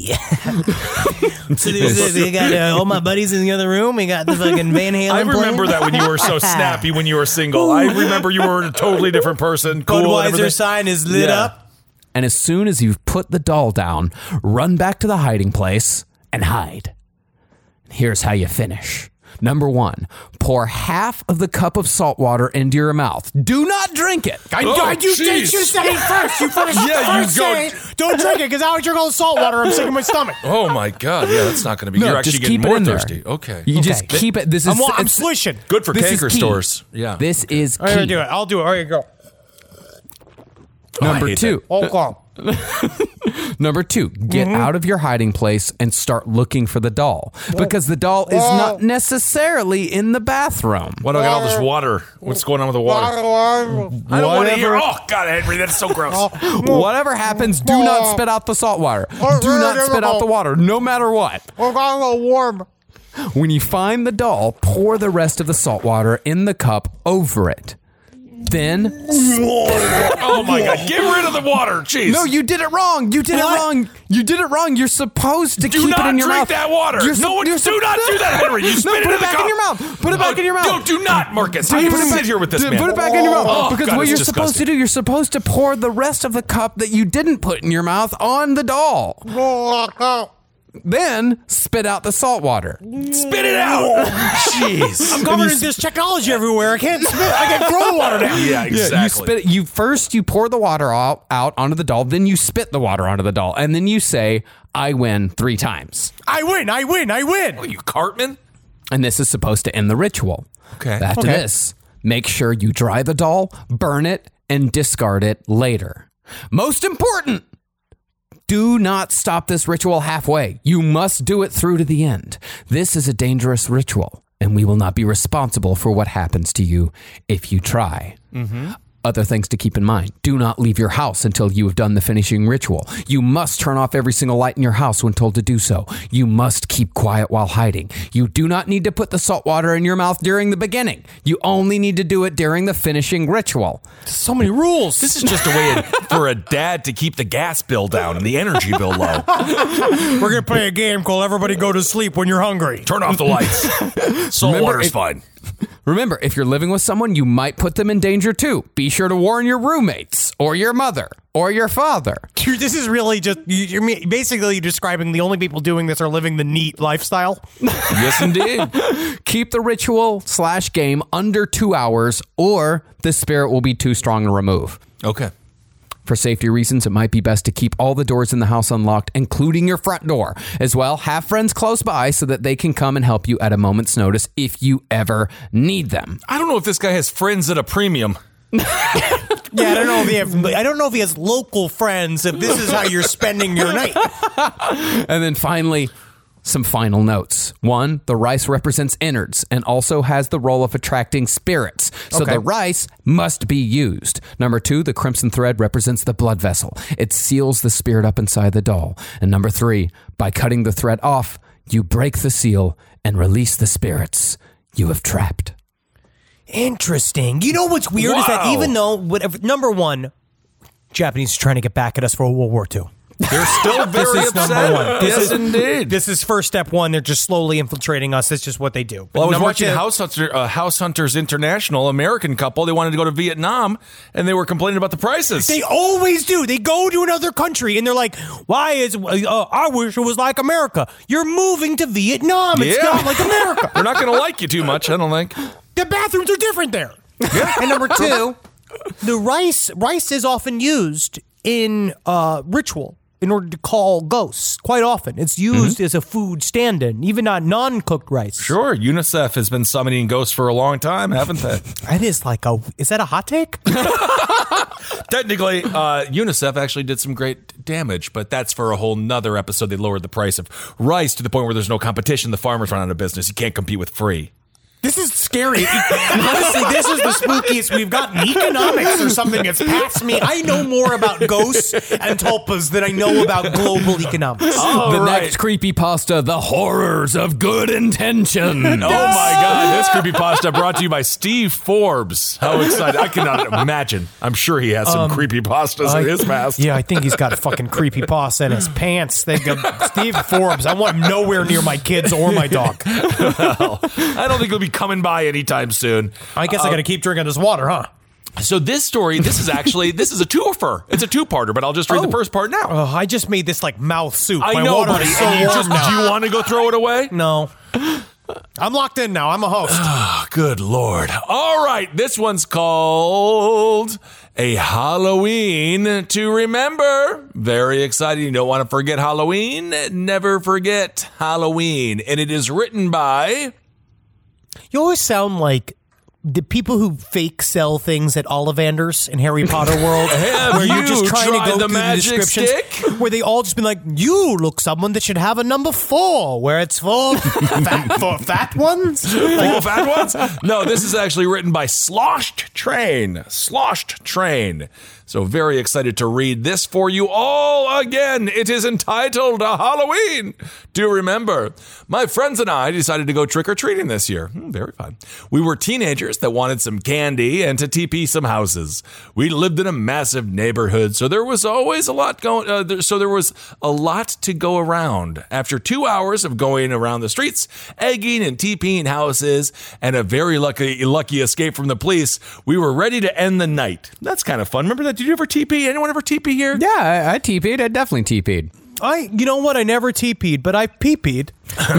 So there's, we got uh, all my buddies in the other room. We got the fucking Van Halen. I remember playing. that when you were so snappy when you were single. I remember you were a totally different person. Cool and Budweiser everything. sign is lit Yeah. up. And as soon as you've put the doll down, run back to the hiding place and hide. Here's how you finish. Number one, pour half of the cup of salt water into your mouth. Do not drink it. I, Oh, I, you jeez. should have said it first. You first, Yeah, you first go- say, don't drink it because I would drink all the salt water. I'm sick of my stomach. Oh my God! Yeah, that's not going to be. No, You're actually just getting keep it more in there. thirsty. Okay, You just Okay. keep it. This is I'm, I'm it's- swishing. good for this is canker key. stores. Yeah. This is I'm gonna key. do it. I'll do it. There you go. Oh, I Number hate two. Hold on. Number two, get Mm-hmm. out of your hiding place and start looking for the doll. Because the doll is not necessarily in the bathroom. Why do I got all this water? What's going on with the water? I don't want to hear. Oh God, Henry, that's so gross. Whatever happens, do not spit out the salt water. Do not spit out the water, no matter what. warm. When you find the doll, pour the rest of the salt water in the cup over it. Then, Oh my God, get rid of the water. Jeez. no, you did it wrong. You did it What? wrong. You did it wrong. You're supposed to do keep not it in your drink mouth. that water. You're no one, you're do not do that, Henry. You spit no, it put in it the back cup. in your mouth. Put it back Oh, in your mouth. No, do not, Marcus. I Put can't it back- sit here with this Dude, man. Put it back in your mouth. Oh, because God, what it's you're supposed to disgusting. do, you're supposed to pour the rest of the cup that you didn't put in your mouth on the doll. Then spit out the salt water. Spit it out. Jeez. I'm covered in this technology everywhere. I can't spit. I can't throw the water down. Yeah, exactly. You spit it. You first you pour the water out, out onto the doll. Then you spit the water onto the doll, and then you say, "I win" three times. I win. I win. I win. Oh, you Cartman? And this is supposed to end the ritual. Okay. After Okay. this, make sure you dry the doll, burn it, and discard it later. Most important, do not stop this ritual halfway. You must do it through to the end. This is a dangerous ritual, and we will not be responsible for what happens to you if you try. Other things to keep in mind. Do not leave your house until you have done the finishing ritual. You must turn off every single light in your house when told to do so. You must keep quiet while hiding. You do not need to put the salt water in your mouth during the beginning. You only need to do it during the finishing ritual. So many rules. This is just a way for a dad to keep the gas bill down and the energy bill low. We're gonna play a game called Everybody Go to Sleep When You're Hungry. Turn off the lights. Salt Remember, water's it- fine. Remember, if you're living with someone, you might put them in danger too. Be sure to warn your roommates or your mother or your father. Dude, this is really just you- you're me- basically describing the only people doing this are living the neat lifestyle. Yes, indeed. Keep the ritual slash game under two hours or the spirit will be too strong to remove. Okay. For safety reasons, it might be best to keep all the doors in the house unlocked, including your front door. As well, have friends close by so that they can come and help you at a moment's notice if you ever need them. I don't know if this guy has friends at a premium. Yeah, I don't know if he have, I don't know if he has local friends. If this is how you're spending your night. And then finally, some final notes. One, the rice represents innards and also has the role of attracting spirits. So Okay. the rice must be used. Number two, the crimson thread represents the blood vessel. It seals the spirit up inside the doll. And number three, by cutting the thread off, you break the seal and release the spirits you have trapped. Interesting. You know what's weird is that Wow. even though whatever number one, Japanese are trying to get back at us for World War Two. They're still very This is upset. number one. This yes, is indeed. This is first step one. They're just slowly infiltrating us. That's just what they do. But Well, I was number watching two- House, Hunter, uh, House Hunters International, American couple. They wanted to go to Vietnam, and they were complaining about the prices. They always do. They go to another country and they're like, "Why is? Uh, I wish it was like America. You're moving to Vietnam. It's Yeah. not like America." They're not going to like you too much, I don't think. The bathrooms are different there. And number two, the rice rice is often used in uh, ritual in order to call ghosts. Quite often, it's used mm-hmm. as a food stand-in, even on non-cooked rice. Sure, UNICEF has been summoning ghosts for a long time, haven't they? That is like a. Is that a hot take? Technically, uh, UNICEF actually did some great damage, but that's for a whole nother episode. They lowered the price of rice to the point where there's no competition. The farmers run out of business. You can't compete with free. This is scary. Honestly, this is the spookiest we've gotten. Economics or something that's past me. I know more about ghosts and tulpas than I know about global economics. Oh, the right. next creepypasta, The Horrors of Good Intention. Oh, my God. This creepypasta brought to you by Steve Forbes. How excited. I cannot imagine. I'm sure he has some um, creepypastas uh, in his past. Yeah, I think he's got a fucking creepypasta in his pants. They go, Steve Forbes, I want him nowhere near my kids or my dog. Well, I don't think he'll be coming by anytime soon. I guess uh, I got to keep drinking this water, huh? So this story, this is actually, this is a twofer. It's a two-parter, but I'll just read oh. the first part now. Oh, I just made this like mouth soup. I My know, water buddy. is so and you warm just, now. do you want to go throw it away? No. I'm locked in now. I'm a host. Oh, good Lord. All right. This one's called A Halloween to Remember. Very exciting. You don't want to forget Halloween. Never forget Halloween. And it is written by... You always sound like the people who fake sell things at Ollivanders in Harry Potter World. Have where you you're just trying to tried go the through magic the descriptions, stick? where they all just been like, you look someone that should have a number four, where it's full fat, for fat ones? Full fat ones? No, this is actually written by Sloshed Train. Sloshed Train. So very excited to read this for you all again. It is entitled A Halloween to Remember. My friends and I decided to go trick-or-treating this year. Hmm, very fun. We were teenagers that wanted some candy and to T P some houses. We lived in a massive neighborhood, so there was always a lot going. Uh, there, so there was a lot to go around. After two hours of going around the streets, egging and TPing houses, and a very lucky lucky escape from the police, we were ready to end the night. That's kind of fun. Remember that? Did you ever T P? Anyone ever T P here? Yeah, I, I T P'd. I definitely T P'd. I, you know what? I never T P'd, but I P P'd. We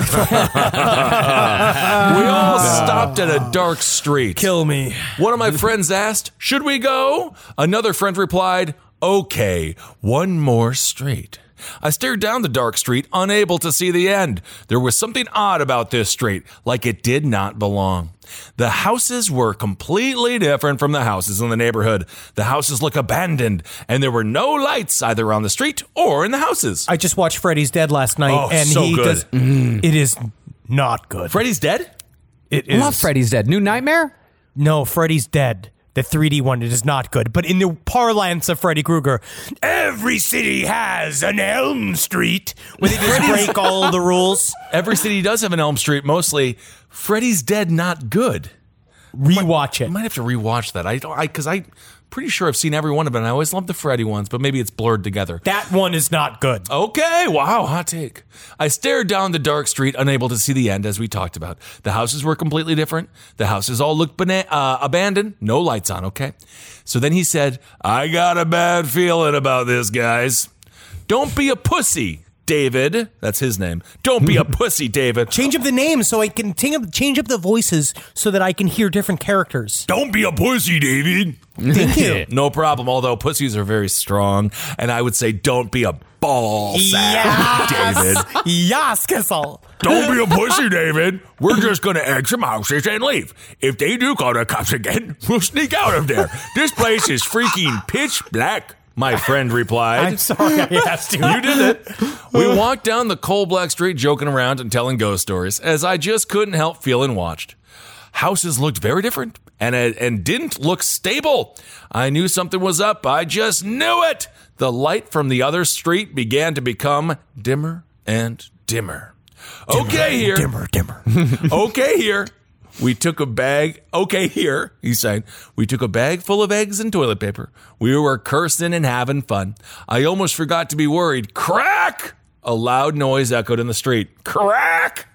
all stopped at a dark street. Kill me. One of my friends asked, should we go? Another friend replied, okay, one more street. I stared down the dark street, unable to see the end. There was something odd about this street, like it did not belong. The houses were completely different from the houses in the neighborhood. The houses look abandoned, and there were no lights either on the street or in the houses. I just watched Freddy's Dead last night, oh, and so he good. does. Mm, it is not good. Freddy's Dead? It is. Love Freddy's Dead. New Nightmare? No, Freddy's Dead. The three D one, it is not good. But in the parlance of Freddy Krueger, every city has an Elm Street, where they just break all the rules. Every city does have an Elm Street, mostly. Freddy's Dead, not good. Rewatch it. I might have to rewatch that. I don't, I because I'm pretty sure I've seen every one of them. I always love the Freddy ones, but maybe it's blurred together. That one is not good. Okay, wow, hot take. I stared down the dark street, unable to see the end, as we talked about. The houses were completely different. The houses all looked bana- uh, abandoned, no lights on, okay? So then he said, I got a bad feeling about this, guys. Don't be a pussy, David. That's his name. Don't be a pussy, David. Change up the name so I can ting- change up the voices so that I can hear different characters. Don't be a pussy, David. Thank you. No problem, although pussies are very strong, and I would say don't be a ball sack, yes. David. Yes, Kissel. Don't be a pussy, David. We're just going to egg some houses and leave. If they do call the cops again, we'll sneak out of there. This place is freaking pitch black. My friend replied. I'm sorry I asked you. You did it. We walked down the coal black street joking around and telling ghost stories as I just couldn't help feeling watched. Houses looked very different and, and didn't look stable. I knew something was up. I just knew it. The light from the other street began to become dimmer and dimmer. dimmer okay here. Dimmer, dimmer. Okay here. We took a bag, okay, here, he's saying, we took a bag full of eggs and toilet paper. We were cursing and having fun. I almost forgot to be worried. Crack! A loud noise echoed in the street. Crack!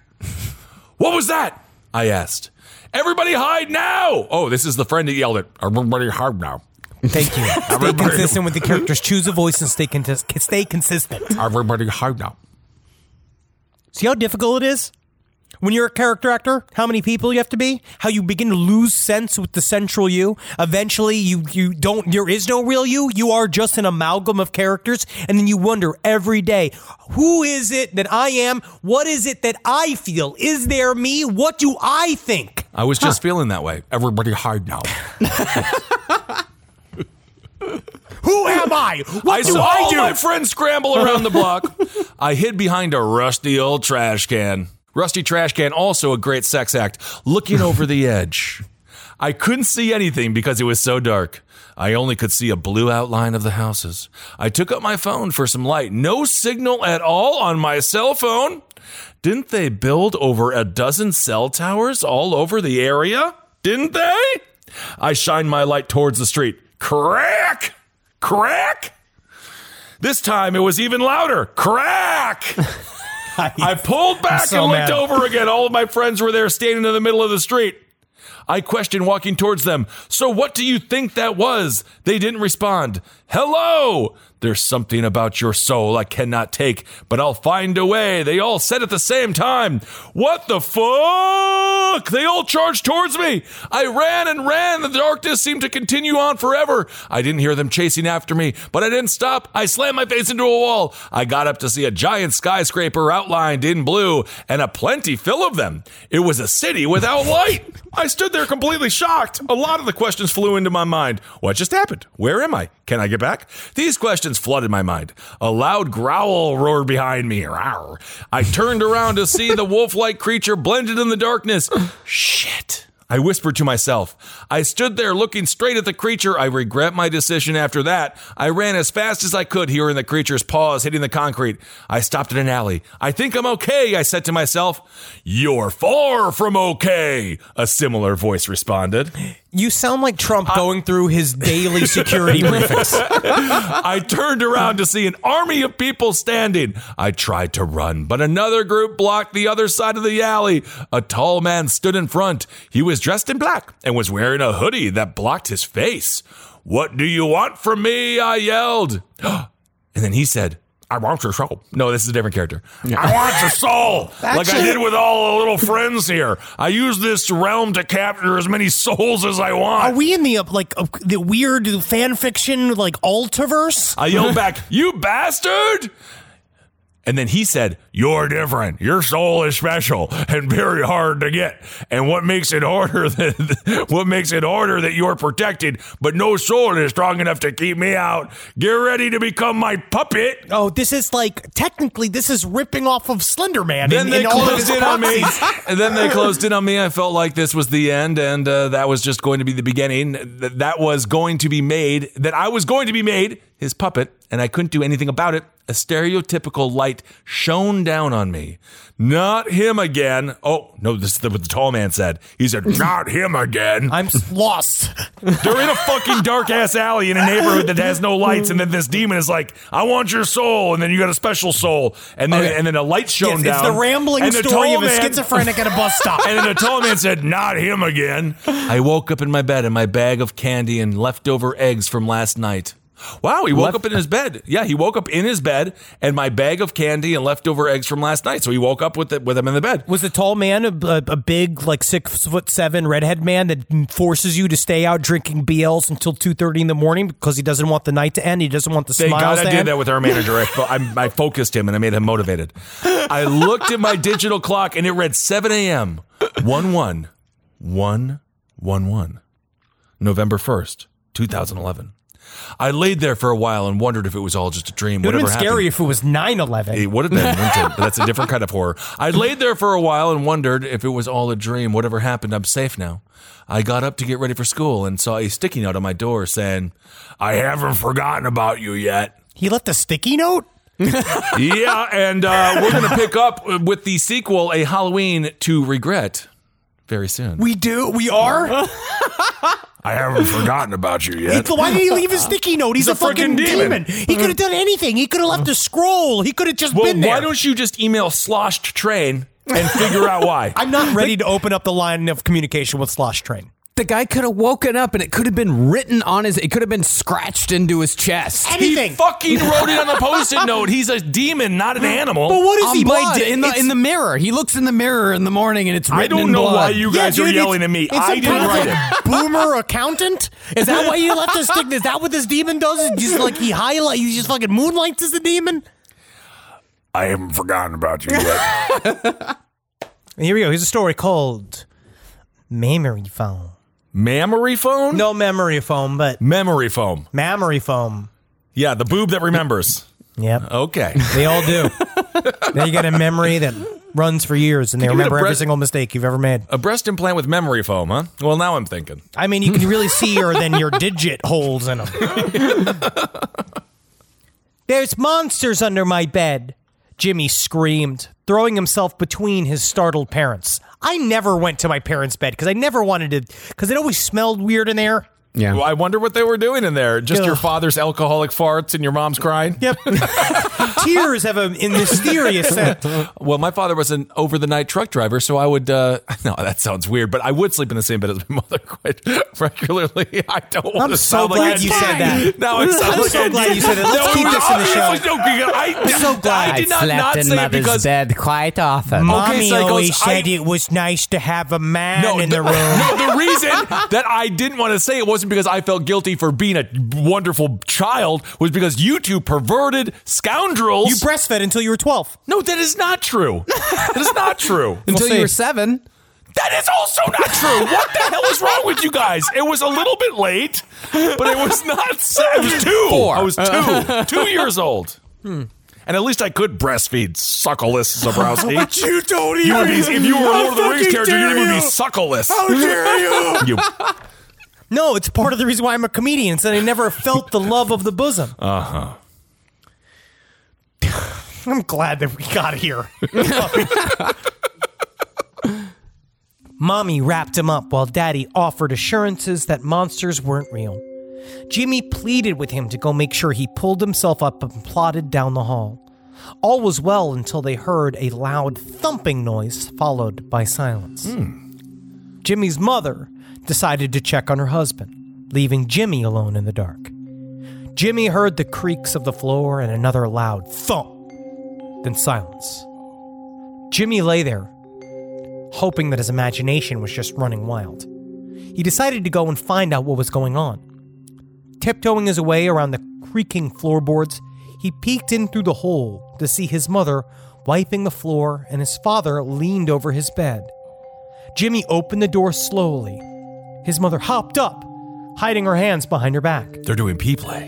What was that? I asked. Everybody hide now! Oh, this is the friend that yelled it. Everybody hide now. Thank you. Stay consistent with the characters. Choose a voice and stay, con- stay consistent. Everybody hide now. See how difficult it is? When you're a character actor, how many people you have to be, how you begin to lose sense with the central you. Eventually, you you don't. There is no real you. You are just an amalgam of characters, and then you wonder every day, who is it that I am? What is it that I feel? Is there me? What do I think? I was just huh. feeling that way. Everybody hide now. Who am I? What I do saw I all do? my friends scramble around the block. I hid behind a rusty old trash can. Rusty trash can, also a great sex act, looking over the edge. I couldn't see anything because it was so dark. I only could see a blue outline of the houses. I took up my phone for some light. No signal at all on my cell phone. Didn't they build over a dozen cell towers all over the area? Didn't they? I shined my light towards the street. Crack! Crack! This time it was even louder. Crack! I pulled back so and looked mad. over again. All of my friends were there standing in the middle of the street. I questioned walking towards them. So what do you think that was? They didn't respond. Hello! There's something about your soul I cannot take, but I'll find a way. They all said at the same time. What the fuck? They all charged towards me. I ran and ran. The darkness seemed to continue on forever. I didn't hear them chasing after me, but I didn't stop. I slammed my face into a wall. I got up to see a giant skyscraper outlined in blue and a plenty fill of them. It was a city without light. I stood there completely shocked. A lot of the questions flew into my mind. What just happened? Where am I? Can I get back? These questions flooded my mind. A loud growl roared behind me. Rawr. I turned around to see the wolf-like creature blended in the darkness. Shit. I whispered to myself. I stood there looking straight at the creature. I regret my decision after that. I ran as fast as I could, hearing the creature's paws hitting the concrete. I stopped at an alley. I think I'm okay, I said to myself. You're far from okay, a similar voice responded. You sound like Trump going through his daily security briefings. I turned around to see an army of people standing. I tried to run, but another group blocked the other side of the alley. A tall man stood in front. He was dressed in black and was wearing a hoodie that blocked his face. What do you want from me? I yelled. And then he said, I want your soul. No, this is a different character. Yeah. I want your soul. Like I did with all the little friends here. I use this realm to capture as many souls as I want. Are we in the, uh, like, uh, the weird fan fiction, like, Altiverse? I yelled back, you bastard! And then he said, you're different. Your soul is special and very hard to get. And what makes it harder that what makes it harder that you're protected, but no soul is strong enough to keep me out. Get ready to become my puppet. Oh, this is like, technically, this is ripping off of Slender Man. Then in, they in closed in on me. And then they closed in on me. I felt like this was the end, and uh, that was just going to be the beginning. That that was going to be made, that I was going to be made his puppet, and I couldn't do anything about it. A stereotypical light shone down on me. Not him again. Oh, no, this is what the tall man said. He said, not him again. I'm lost. They're in a fucking dark-ass alley in a neighborhood that has no lights, and then this demon is like, I want your soul, and then you got a special soul, and then okay. and then a light shone yes, down. It's the rambling and the story of a man, schizophrenic at a bus stop. And then the tall man said, not him again. I woke up in my bed in my bag of candy and leftover eggs from last night. Wow, he woke Left- up in his bed. Yeah, he woke up in his bed and my bag of candy and leftover eggs from last night. So he woke up with it, with him in the bed. Was the tall man a, a, a big, like six foot seven redhead man that forces you to stay out drinking B Ls until two thirty in the morning because he doesn't want the night to end? He doesn't want the Thank smiles God to I did end? that with our manager. I, I, I focused him and I made him motivated. I looked at my digital clock and it read seven a.m. one one one one one November first, twenty eleven. I laid there for a while and wondered if it was all just a dream. It would have Whatever been scary happened. if it was nine eleven. It would have been, wouldn't it? But that's a different kind of horror. I laid there for a while and wondered if it was all a dream. Whatever happened, I'm safe now. I got up to get ready for school and saw a sticky note on my door saying, I haven't forgotten about you yet. He left a sticky note? Yeah, and uh, we're going to pick up with the sequel, A Halloween to Regret, very soon. We do? We are? I haven't forgotten about you yet. Why did he leave a sticky note? He's, He's a, a fucking demon. demon. He could have done anything. He could have left a scroll. He could have just well, been there. Why don't you just email Sloshed Train and figure out why? I'm not ready to open up the line of communication with Slosh Train. The guy could have woken up and it could have been written on his, it could have been scratched into his chest. Anything. He fucking wrote it on the post-it note. He's a demon, not an animal. But what is On he blood, by in the it's- in the mirror. He looks in the mirror in the morning and it's written I don't in know blood. why you Yeah, guys are dude, yelling it's- at me. it's I a didn't kind of write a it. Boomer accountant? Is that why you left this thing? Is that what this demon does? Is just like he highlight, he just fucking moonlights as a demon? I haven't forgotten about you yet. Here we go. Here's a story called Memory Foam. Memory phone? No memory foam, but Memory foam. memory foam. Yeah, the boob that remembers. Yep. Okay. They all do. Now you got a memory that runs for years and they Can you get a remember every breath- single mistake you've ever made. A breast implant with memory foam, huh? Well, now I'm thinking. I mean, you can really see her than your digit holes in them. There's monsters under my bed, Jimmy screamed, throwing himself between his startled parents. I never went to my parents' bed because I never wanted to, because it always smelled weird in there. Yeah. Well, I wonder what they were doing in there. Just Ugh. your father's alcoholic farts and your mom's crying? Yep. Tears have a mysterious scent. Well, my father was an over-the-night truck driver, so I would, uh, no, that sounds weird, but I would sleep in the same bed as my mother quite regularly. I don't want I'm to so sound glad like you a- said that. Now it sounds I'm like so a- glad you said it. Let's No, keep was this in the show. obviously joking. I, I'm so glad. I did not not say it because bed quite often. Mommy Psychos, always said I- it was nice to have a man No, in the, the room. no, the reason that I didn't want to say it wasn't because I felt guilty for being a wonderful child, was because you two perverted scoundrels. You breastfed until you were twelve. no, that is not true. That is not true. Until see. you were seven. That is also not true. What the hell is wrong with you guys? It was a little bit late, but it was not seven. It was two. Four. I was two. Two years old. And at least I could breastfeed suckleless Zabrowski. You don't You would be, if you were a Lord of the Rings character, your name would be Suckleless. How dare you? you No, it's part of the reason why I'm a comedian, so I never felt the love of the bosom. Uh-huh. I'm glad that we got here. Mommy wrapped him up while Daddy offered assurances that monsters weren't real. Jimmy pleaded with him to go make sure he pulled himself up and plodded down the hall. All was well until they heard a loud thumping noise followed by silence. Hmm. Jimmy's mother decided to check on her husband, leaving Jimmy alone in the dark. Jimmy heard the creaks of the floor and another loud thump, then silence. Jimmy lay there, hoping that his imagination was just running wild. He decided to go and find out what was going on. Tiptoeing his way around the creaking floorboards, he peeked in through the hole to see his mother wiping the floor and his father leaned over his bed. Jimmy opened the door slowly. His mother hopped up, hiding her hands behind her back. They're doing pee play.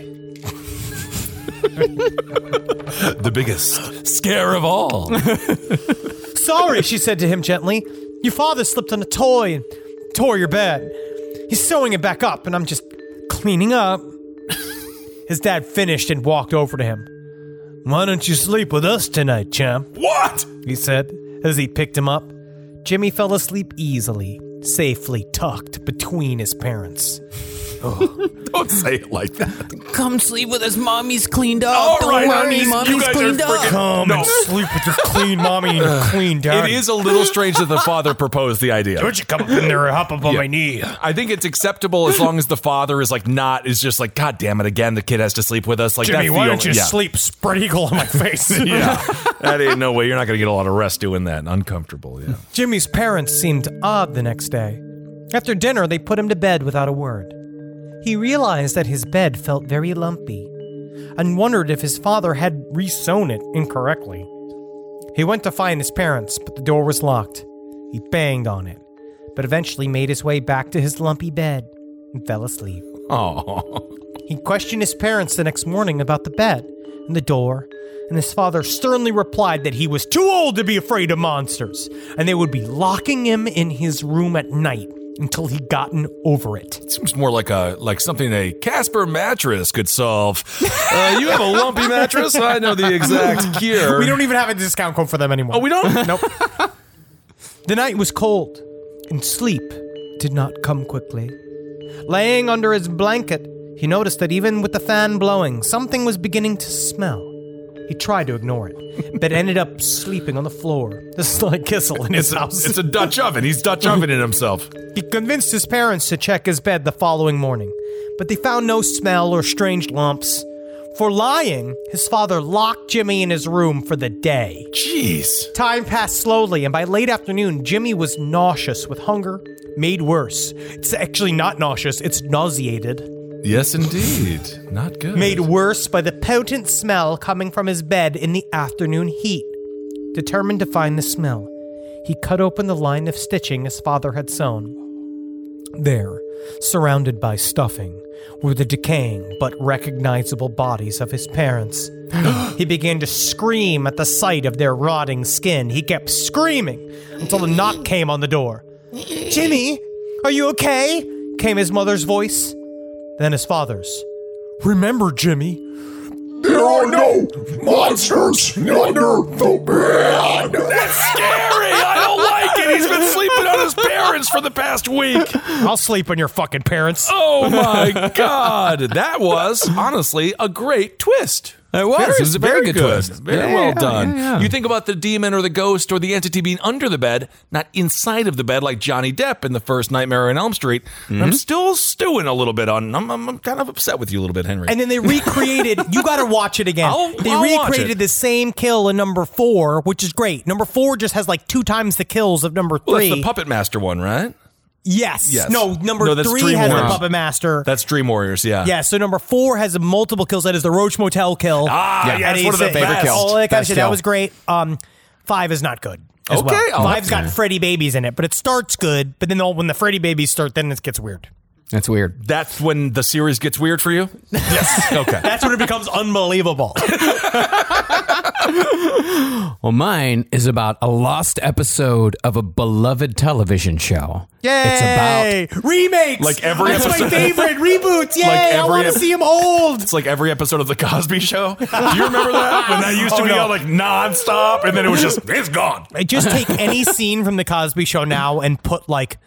The biggest scare of all. Sorry, she said to him gently. Your father slipped on a toy and tore your bed. He's sewing it back up, and I'm just cleaning up. His dad finished and walked over to him. Why don't you sleep with us tonight, champ? What? He said as he picked him up. Jimmy fell asleep easily, safely tucked between his parents. Don't say it like that. Come sleep with us. Mommy's cleaned up. All Don't right, worry, honey, you Mommy's guys are cleaned up. freaking- Come No. and sleep with your clean mommy and your clean daddy. It is a little strange that the father proposed the idea. Don't you come up in there and hop up on Yeah. my knee. I think it's acceptable as long as the father is like not is just like, God damn it, again the kid has to sleep with us. Like Jimmy, that's why the don't you only- yeah. sleep spread eagle on my face? Yeah, that ain't no way. You're not gonna get a lot of rest doing that. Uncomfortable. Yeah. Jimmy's parents seemed odd the next day. After dinner, they put him to bed without a word. He realized that his bed felt very lumpy and wondered if his father had re-sewn it incorrectly. He went to find his parents, but the door was locked. He banged on it, but eventually made his way back to his lumpy bed and fell asleep. Oh. He questioned his parents the next morning about the bed and the door, and his father sternly replied that he was too old to be afraid of monsters, and they would be locking him in his room at night until he'd gotten over it. Seems more like a like something a Casper mattress could solve. Uh, you have a lumpy mattress? I know the exact cure. We don't even have a discount code for them anymore. Oh, we don't? Nope. The night was cold, and sleep did not come quickly. Laying under his blanket, he noticed that even with the fan blowing, something was beginning to smell. He tried to ignore it, but ended up sleeping on the floor. This is like Kissel in his It's a, house. it's a Dutch oven. He's Dutch ovening himself. He convinced his parents to check his bed the following morning, but they found no smell or strange lumps. For lying, his father locked Jimmy in his room for the day. Jeez. Time passed slowly, and by late afternoon, Jimmy was nauseous with hunger, made worse. It's actually not nauseous, it's nauseated. Yes, indeed. Not good. Made worse by the potent smell coming from his bed in the afternoon heat. Determined to find the smell, he cut open the line of stitching his father had sewn. There, surrounded by stuffing, were the decaying but recognizable bodies of his parents. He began to scream at the sight of their rotting skin. He kept screaming until a knock came on the door. "Jimmy, are you okay?" came his mother's voice. Then his father's. "Remember, Jimmy, There are no monsters under the bed. That's scary. I don't like it. He's been sleeping on his parents for the past week. I'll sleep on your fucking parents." Oh, my God. That was, honestly, a great twist. It was. Very, It was a very good twist. Very Yeah, well yeah, done. yeah, yeah. You think about the demon or the ghost or the entity being under the bed, not inside of the bed like Johnny Depp in the first Nightmare on Elm Street. Mm-hmm. I'm still stewing a little bit on. I'm, I'm, I'm kind of upset with you a little bit, Henry. And then they recreated, you gotta watch it again. I'll- they I'll watch recreated it. the same kill in number four, which is great. Number four just has like two times the kills of number well, three. that's the Puppet Master one, right? yes. Yes. No, number No, that's three Dream has the Warriors. Puppet Master. That's Dream Warriors, yeah. yeah, so number four has multiple kills. That is the Roach Motel kill. Ah, And yeah, that's he one of the said- favorite kills. All that kind of Best shit. That kill. was great. Um, five is not good as Okay, well. I'll Five's have got Freddy babies in it, but it starts good. But then when the Freddy babies start, then it gets weird. That's weird. That's when the series gets weird for you? Yes. Okay. That's when it becomes unbelievable. Well, mine is about a lost episode of a beloved television show. Yay! It's about remakes. Like every That's episode- my favorite reboots. Yay! Like I every want to ep- see them old. It's like every episode of The Cosby Show. Do you remember that? When that used to Oh, be no. on like nonstop and then it was just, it's gone. I just take any scene from the Cosby Show now and put like,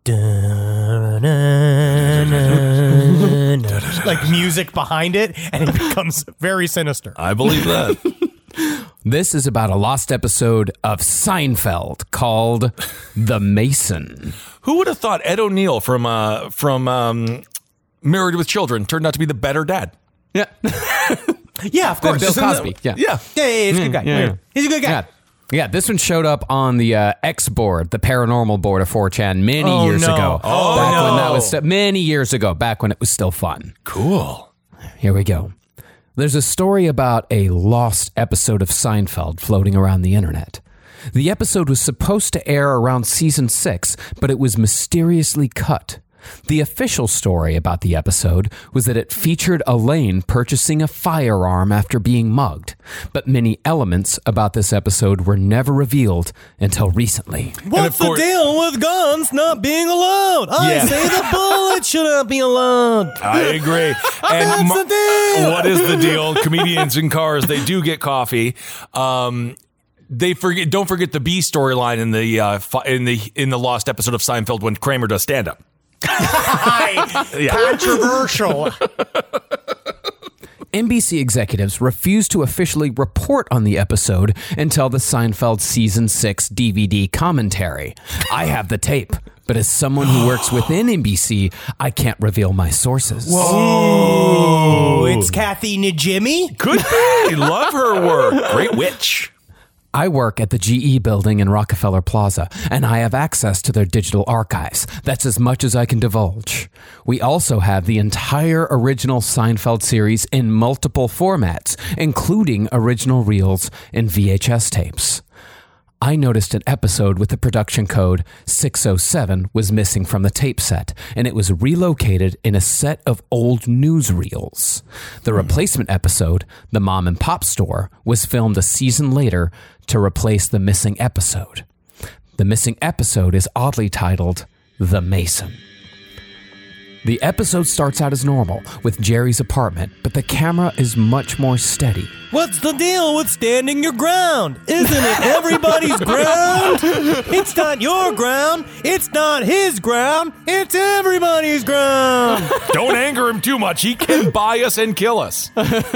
like music behind it, and it becomes very sinister. I believe that. this is about a lost episode of Seinfeld called The Mason. Who would have thought Ed O'Neill from uh, from um, Married with Children turned out to be the better dad? Yeah. Yeah, of course. Bill Isn't that- Cosby. Yeah. Yeah. Yeah, yeah, yeah, he's a good guy. Yeah, yeah. He's a good guy. Yeah. Yeah, this one showed up on the uh, X board, the paranormal board of four chan many Oh, years no. ago. Oh, back no. when that was st- many years ago, back when it was still fun. Cool. Here we go. There's a story about a lost episode of Seinfeld floating around the internet. The episode was supposed to air around season six, but it was mysteriously cut. The official story about the episode was that it featured Elaine purchasing a firearm after being mugged, but many elements about this episode were never revealed until recently. What's the course- deal with guns not being allowed? I Yeah. say the bullet should not be allowed. I agree. That's And the deal. What is the deal? Comedians in cars, they do get coffee. Um, they forget. Don't forget the B storyline in the uh, fi- in the in the lost episode of Seinfeld when Kramer does stand up. Controversial. N B C executives refused to officially report on the episode until the Seinfeld Season six D V D commentary. I have the tape, but as someone who works within N B C, I can't reveal my sources. Oh, it's Kathy Najimy. Could be. Love her work. Great witch. I work at the G E building in Rockefeller Plaza, and I have access to their digital archives. That's as much as I can divulge. We also have the entire original Seinfeld series in multiple formats, including original reels and V H S tapes. I noticed an episode with the production code six oh seven was missing from the tape set, and it was relocated in a set of old newsreels. The replacement episode, The Mom and Pop Store, was filmed a season later to replace the missing episode. The missing episode is oddly titled The Mason. The episode starts out as normal, with Jerry's apartment, but the camera is much more steady. What's the deal with standing your ground? Isn't it everybody's ground? It's not your ground. It's not his ground. It's everybody's ground. Don't anger him too much. He can buy us and kill us.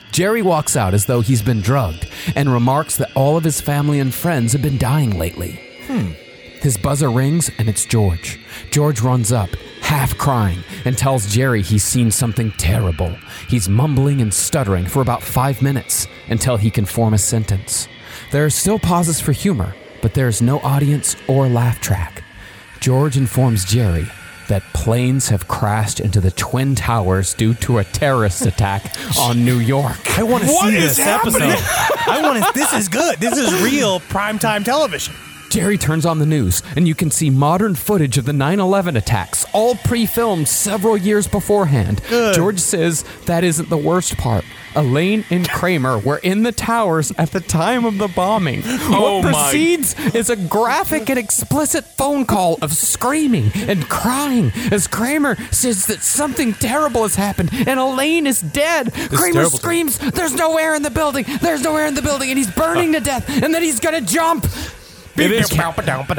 Jerry walks out as though he's been drugged and remarks that all of his family and friends have been dying lately. Hmm. His buzzer rings and it's George. George runs up, half crying, and tells Jerry he's seen something terrible. He's mumbling and stuttering for about five minutes until he can form a sentence. There are still pauses for humor, but there's no audience or laugh track. George informs Jerry that planes have crashed into the Twin Towers due to a terrorist attack on New York. I want to What see is this happening? episode. I want to. This is good. This is real primetime television. Jerry turns on the news, and you can see modern footage of the nine eleven attacks, all pre-filmed several years beforehand. Good. George says that isn't the worst part. Elaine and Kramer were in the towers at the time of the bombing. Oh, what my- proceeds is a graphic and explicit phone call of screaming and crying as Kramer says that something terrible has happened and Elaine is dead. Kramer terrible. screams, "There's no air in the building! There's no air in the building!" and he's burning to death, and then he's gonna jump. It is, it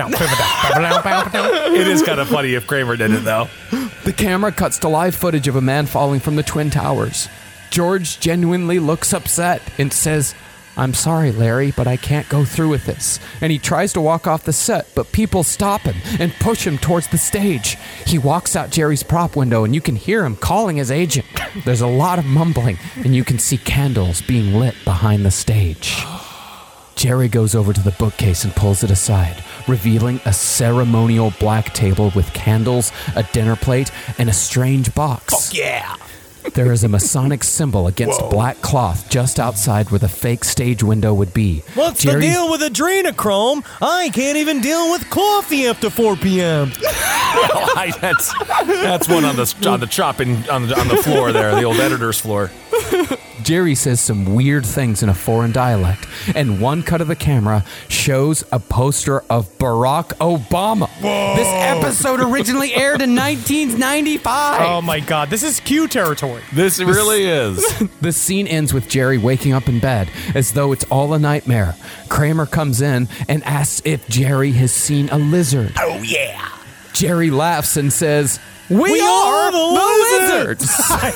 is kind of funny if Kramer did it, though. The camera cuts to live footage of a man falling from the Twin Towers. George genuinely looks upset and says, "I'm sorry, Larry, but I can't go through with this." And he tries to walk off the set, but people stop him and push him towards the stage. He walks out Jerry's prop window and you can hear him calling his agent. There's a lot of mumbling and you can see candles being lit behind the stage. Jerry goes over to the bookcase and pulls it aside, revealing a ceremonial black table with candles, a dinner plate, and a strange box. Fuck yeah. There is a Masonic symbol against black cloth just outside where the fake stage window would be. What's Jerry's- the deal with adrenochrome? I can't even deal with coffee after four p.m. Well, I, that's that's one on the on the chopping on the on the floor there, the old editor's floor. Jerry says some weird things in a foreign dialect, and one cut of the camera shows a poster of Barack Obama. Whoa. This episode originally aired in nineteen ninety-five. Oh my god, this is Q territory. This really is. The scene ends with Jerry waking up in bed as though it's all a nightmare. Kramer comes in and asks if Jerry has seen a lizard. Oh yeah. Jerry laughs and says, "We, We are, are the, the lizards."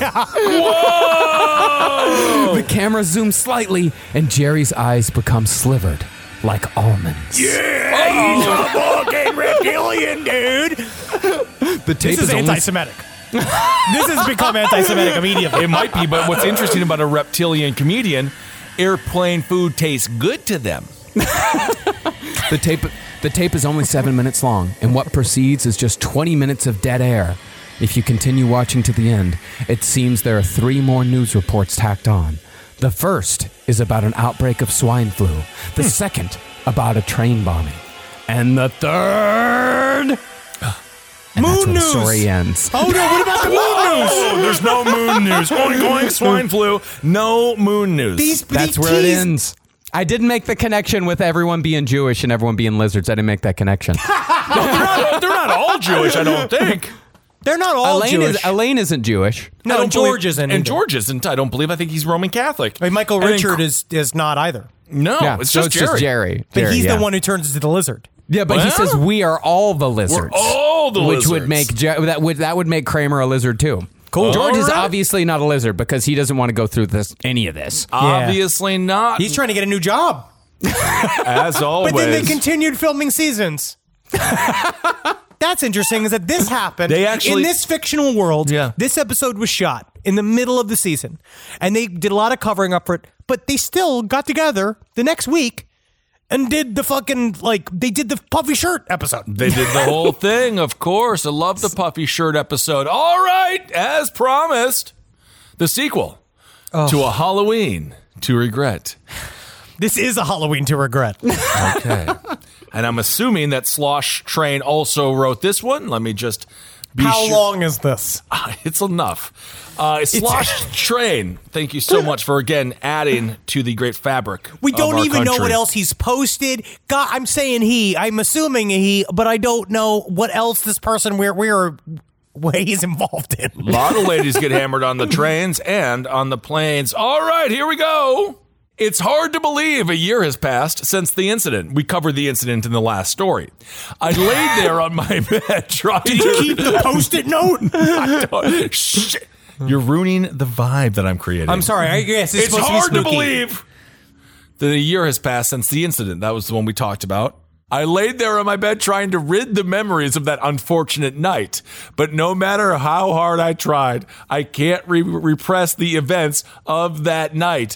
Whoa! The camera zooms slightly and Jerry's eyes become slivered like almonds. Yeah, he's a fucking reptilian, dude. The tape This is only- anti-Semitic. This has become anti-Semitic immediately. It might be, but what's interesting about a reptilian comedian, airplane food tastes good to them. The tape, the tape is only seven minutes long, and what proceeds is just twenty minutes of dead air. If you continue watching to the end, it seems there are three more news reports tacked on. The first is about an outbreak of swine flu. The second, about a train bombing. And the third... And that's Moon where the news. story ends. Oh no, what about the moon news? Oh, there's no moon news. Oink, oink, swine flu. No moon news. These, That's these where it teas- ends. I didn't make the connection with everyone being Jewish and everyone being lizards. I didn't make that connection. they're, not, they're not all Jewish, I don't think. They're not all Elaine, Jewish. is, Elaine isn't Jewish. I no, don't George believe, isn't. And either. George isn't. I don't believe. I think he's Roman Catholic. Like Michael And then- Richard is is not either. No, Yeah, it's so just it's Jerry. just Jerry. But Jerry, he's yeah. the one who turns into the lizard. Yeah, but he Well, says we are all the lizards. We're all the which lizards. would make Je- that would that would make Kramer a lizard too. Cool. George is All right. obviously not a lizard because he doesn't want to go through this any of this. Obviously not. He's trying to get a new job. as always. But then they continued filming seasons. That's interesting, is that this happened They actually- in this fictional world. Yeah. This episode was shot in the middle of the season. And they did a lot of covering up for it, but they still got together the next week and did the fucking, like, they did the puffy shirt episode. They did the whole thing, of course. I love the puffy shirt episode. All right, as promised, the sequel to A Halloween to Regret. This is a Halloween to regret. Okay. And I'm assuming that Slosh Train also wrote this one. Let me just be How sure. long is this? Ah, It's enough. Uh, Slosh Train, thank you so much for, again, adding to the great fabric We of don't our even know country. what else he's posted. God, I'm saying he. I'm assuming he, but I don't know what else this person where where what he's involved in. A lot of ladies get hammered on the trains and on the planes. All right, here we go. It's hard to believe a year has passed since the incident. We covered the incident in the last story. I laid there on my bed trying Did to you keep the post-it note? I don't- Shh. You're ruining the vibe that I'm creating. I'm sorry. I guess it's, It's supposed hard to, be to spooky. believe that a year has passed since the incident. That was the one we talked about. I laid there on my bed trying to rid the memories of that unfortunate night. But no matter how hard I tried, I can't re- repress the events of that night.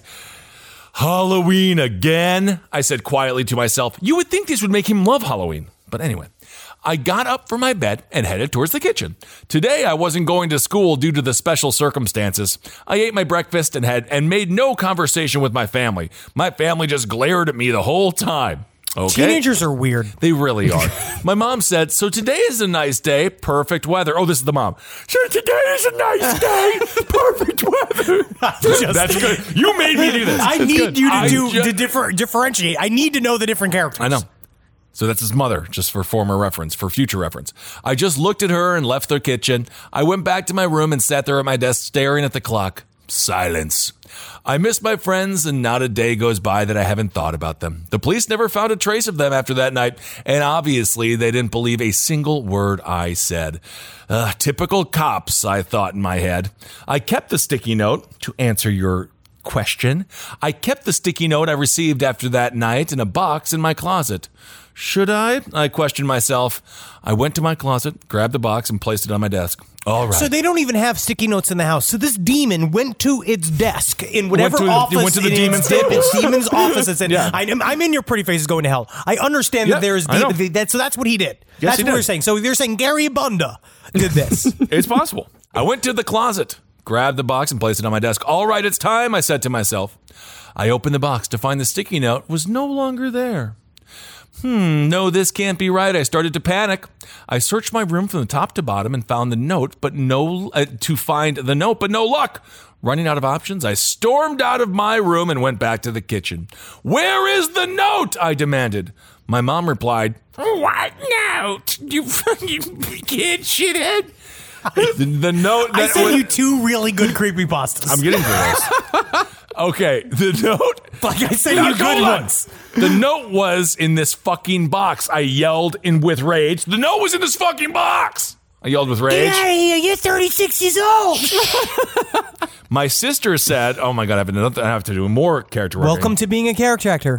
Halloween again? I said quietly to myself. You would think this would make him love Halloween. But anyway, I got up from my bed and headed towards the kitchen. Today, I wasn't going to school due to the special circumstances. I ate my breakfast and had and made no conversation with my family. My family just glared at me the whole time. Okay. Teenagers are weird. They really are. My mom said, so today is a nice day, perfect weather. Oh, this is the mom. So today is a nice day, perfect weather. That's good. You made me do this. I That's need good. you to I do ju- to differ, differentiate. I need to know the different characters. I know. So that's his mother, just for former reference, for future reference. I just looked at her and left the kitchen. I went back to my room and sat there at my desk staring at the clock. Silence. I miss my friends, and not a day goes by that I haven't thought about them. The police never found a trace of them after that night, and obviously they didn't believe a single word I said. Uh, typical cops, I thought in my head. I kept the sticky note to answer your question. I kept the sticky note I received after that night in a box in my closet. Should I? I questioned myself. I went to my closet, grabbed the box, and placed it on my desk. All right. So they don't even have sticky notes in the house. So this demon went to its desk in whatever Went to- office went to the it demon's is, table. its demon's office and said, Yeah. I, I'm in your pretty faces going to hell. I understand Yeah, that there is I know. demon. That, so that's what he did. Yes, that's he what did. we're saying. So you're saying Gary Bunda did this. It's possible. I went to the closet, grabbed the box, and placed it on my desk. All right, it's time, I said to myself. I opened the box to find the sticky note was no longer there. Hmm, no, this can't be right. I started to panic. I searched my room from the top to bottom and found the note, but no, uh, to find the note, but no luck. Running out of options, I stormed out of my room and went back to the kitchen. Where is the note? I demanded. My mom replied, what note? You fucking kid shithead. The, the note I that sent was- you two really good creepypastas. I'm getting to this. Okay, the note. Like I sent Now, you good hold on. ones. The note was in this fucking box. I yelled in with rage. The note was in this fucking box. I yelled with rage. Get out of here. You're thirty-six years old. My sister said, "Oh my god, I have, another, I have to do more character work." Welcome to being a character actor.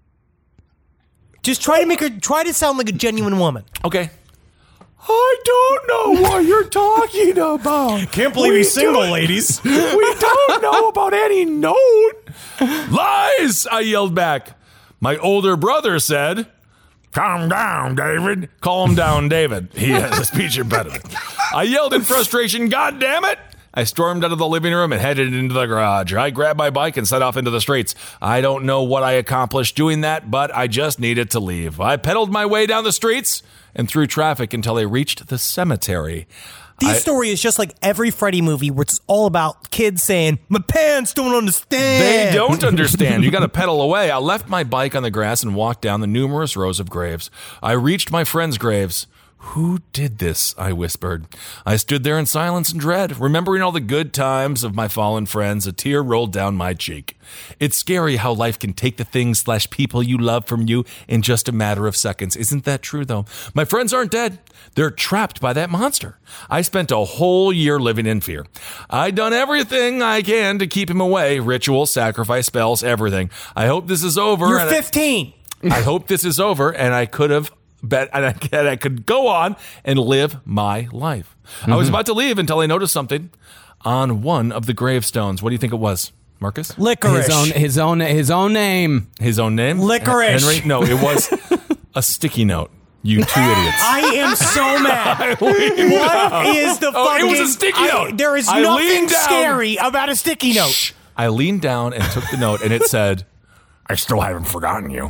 Just try to make her, try to sound like a genuine woman. Okay. I don't know what you're talking about. Can't believe We he's single, don't- ladies. We don't know about any note. Lies, I yelled back. My older brother said, calm down, David. Calm down, David. He has a speech impediment. I yelled in frustration, God damn it. I stormed out of the living room and headed into the garage. I grabbed my bike and set off into the streets. I don't know what I accomplished doing that, but I just needed to leave. I pedaled my way down the streets and through traffic until I reached the cemetery. This I- story is just like every Freddy movie where it's all about kids saying, my parents don't understand. They don't understand. You got to pedal away. I left my bike on the grass and walked down the numerous rows of graves. I reached my friends' graves. Who did this? I whispered. I stood there in silence and dread, remembering all the good times of my fallen friends. A tear rolled down my cheek. It's scary how life can take the things slash people you love from you in just a matter of seconds. Isn't that true, though? My friends aren't dead. They're trapped by that monster. I spent a whole year living in fear. I'd done everything I can to keep him away. Ritual, sacrifice, spells, everything. I hope this is over. You're and I- fifteen. I hope this is over, and I could have bet, and I, and I could go on and live my life. I was about to leave until I noticed something on one of the gravestones. What do you think it was, Marcus? Licorice. His own, his own, his own name. His own name? Licorice. Henry? No, it was a sticky note. You two idiots. I am so mad. What is the Oh, it fucking... was a sticky I- note. there is I nothing leaned down. scary about a sticky note. I leaned down and took the note, and it said, I still haven't forgotten you.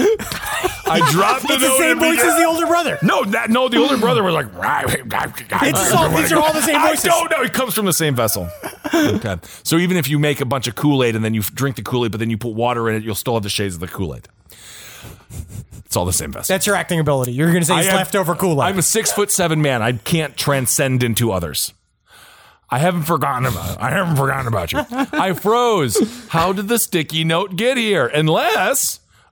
I dropped the It's note. the same and voice began- as the older brother. No, that no, the older brother was like, It's all- these are all the same voices. I don't know. It comes from the same vessel. Okay. So even if you make a bunch of Kool-Aid and then you drink the Kool-Aid, but then you put water in it, you'll still have the shades of the Kool-Aid. It's all the same vessel. That's your acting ability. You're going to say I it's am- leftover Kool-Aid. I'm a six foot seven man. I can't transcend into others. I haven't forgotten about I haven't forgotten about you. I froze. How did the sticky note get here? Unless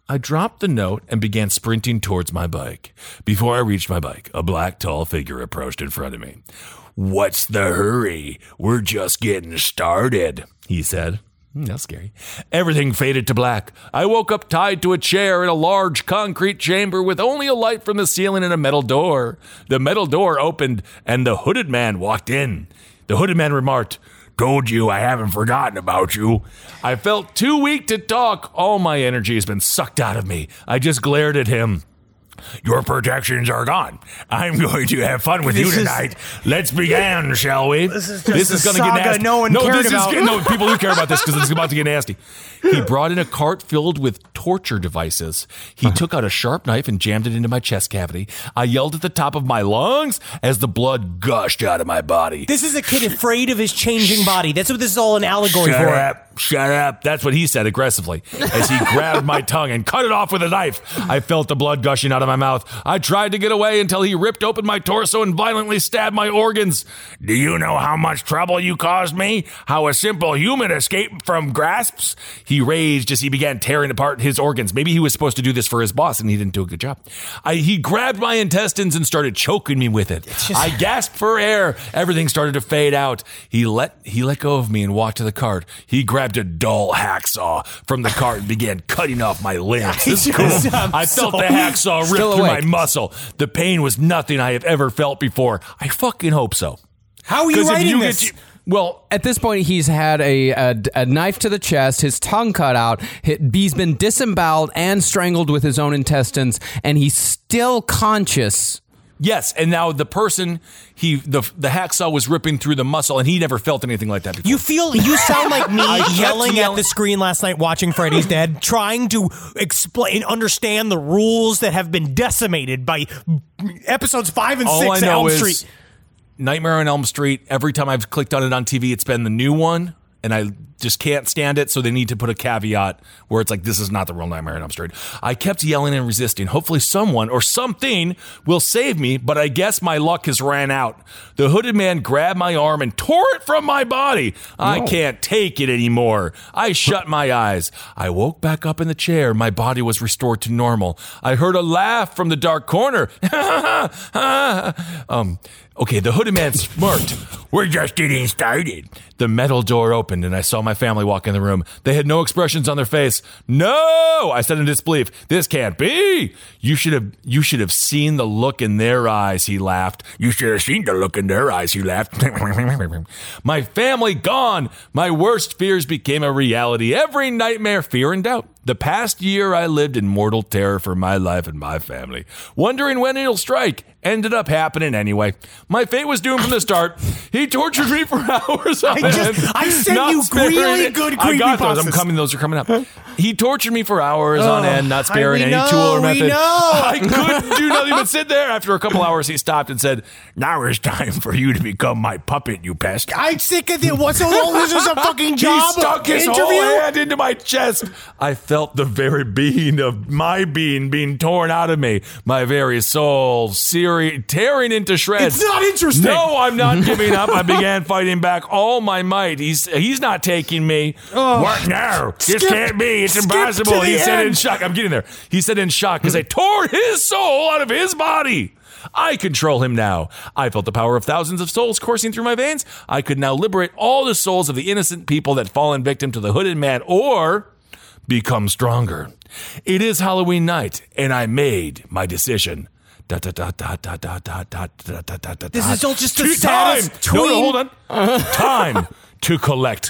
I dropped the note and began sprinting towards my bike. Before I reached my bike, a black, tall figure approached in front of me. "What's the hurry? We're just getting started," he said. Mm, that's scary. Everything faded to black. I woke up tied to a chair in a large concrete chamber with only a light from the ceiling and a metal door. The metal door opened and the hooded man walked in. The hooded man remarked, "Told you I haven't forgotten about you." I felt too weak to talk. All my energy has been sucked out of me. I just glared at him. "Your protections are gone. I'm going to have fun with This you is- tonight. Let's begin, shall we?" This is just a saga no one no, cared this about. Is, no, people do care about this because it's about to get nasty. He brought in a cart filled with torture devices. He Uh-huh. took out a sharp knife and jammed it into my chest cavity. I yelled at the top of my lungs as the blood gushed out of my body. This is a kid afraid of his changing body. That's what this is all an allegory Shut for. up. Shut up. That's what he said aggressively as he grabbed my tongue and cut it off with a knife. I felt the blood gushing out of my mouth. I tried to get away until he ripped open my torso and violently stabbed my organs. "Do you know how much trouble you caused me? How a simple human escaped from grasps?" He raged as he began tearing apart his organs. Maybe he was supposed to do this for his boss and he didn't do a good job. I, he grabbed my intestines and started choking me with it. just- I gasped for air. Everything started to fade out. He let, he let go of me and walked to the cart. He grabbed a dull hacksaw from the cart and began cutting off my limbs. This is cool. I'm I felt so- the hacksaw rip Still through my awake. muscle. The pain was nothing I have ever felt before. I fucking hope so. How are you 'Cause if writing you this? get to- well, At this point, he's had a, a, a knife to the chest, his tongue cut out, he- he's been disemboweled and strangled with his own intestines, and he's still conscious. yes, and now the person he the the hacksaw was ripping through the muscle, and he never felt anything like that before. You feel you sound like me kept yelling at yelling- the screen last night watching Freddy's Dead, trying to explain, understand the rules that have been decimated by episodes five and All six I of know Elm is Street. Nightmare on Elm Street. Every time I've clicked on it on T V, it's been the new one, and I just can't stand it. So they need to put a caveat where it's like, this is not the real Nightmare on Elm Street. I kept yelling and resisting. Hopefully someone or something will save me, but I guess my luck has ran out. The hooded man grabbed my arm and tore it from my body. I can't take it anymore. I shut my eyes. I woke back up in the chair. My body was restored to normal. I heard a laugh from the dark corner. um, okay, the hooded man smirked. "We're just getting started." The metal door opened and I saw my family walk in the room. They had no expressions on their face. "No," I said in disbelief. "This can't be." You should have you should have seen the look in their eyes," he laughed. "You should have seen the look in their eyes," he laughed. My family gone. My worst fears became a reality. Every nightmare, fear, and doubt. The past year I lived in mortal terror for my life and my family, wondering when it'll strike. Ended up happening anyway. My fate was doomed from the start. He tortured me for hours on I just- end, I sent not you sparing really it. good I got those. I'm creepypastas. coming. Those are coming up. He tortured me for hours on end, not I- sparing we any know, tool or we method. know. I couldn't do nothing but sit there. After a couple hours, he stopped and said, "Now it's time for you to become my puppet, you pest." I'm sick of it. What's so long? This is a fucking He job stuck his interview. whole hand into my chest. I felt the very being of my being being torn out of me. My very soul seri- tearing into shreds. It's not interesting. No, I'm not giving up. I began fighting back all my might. He's he's not taking me. What now? This Skip- can't be. It's skip impossible. to the He said in end. shock. I'm getting there. He said in shock because I tore his soul out of his body. I control him now. I felt the power of thousands of souls coursing through my veins. I could now liberate all the souls of the innocent people that fallen victim to the hooded man or become stronger. It is Halloween night, and I made my decision. Da, da, da, da, da, da, da, da, da, da, da, da, This da. is all just the Time. saddest No, no, tween. hold on. Time to collect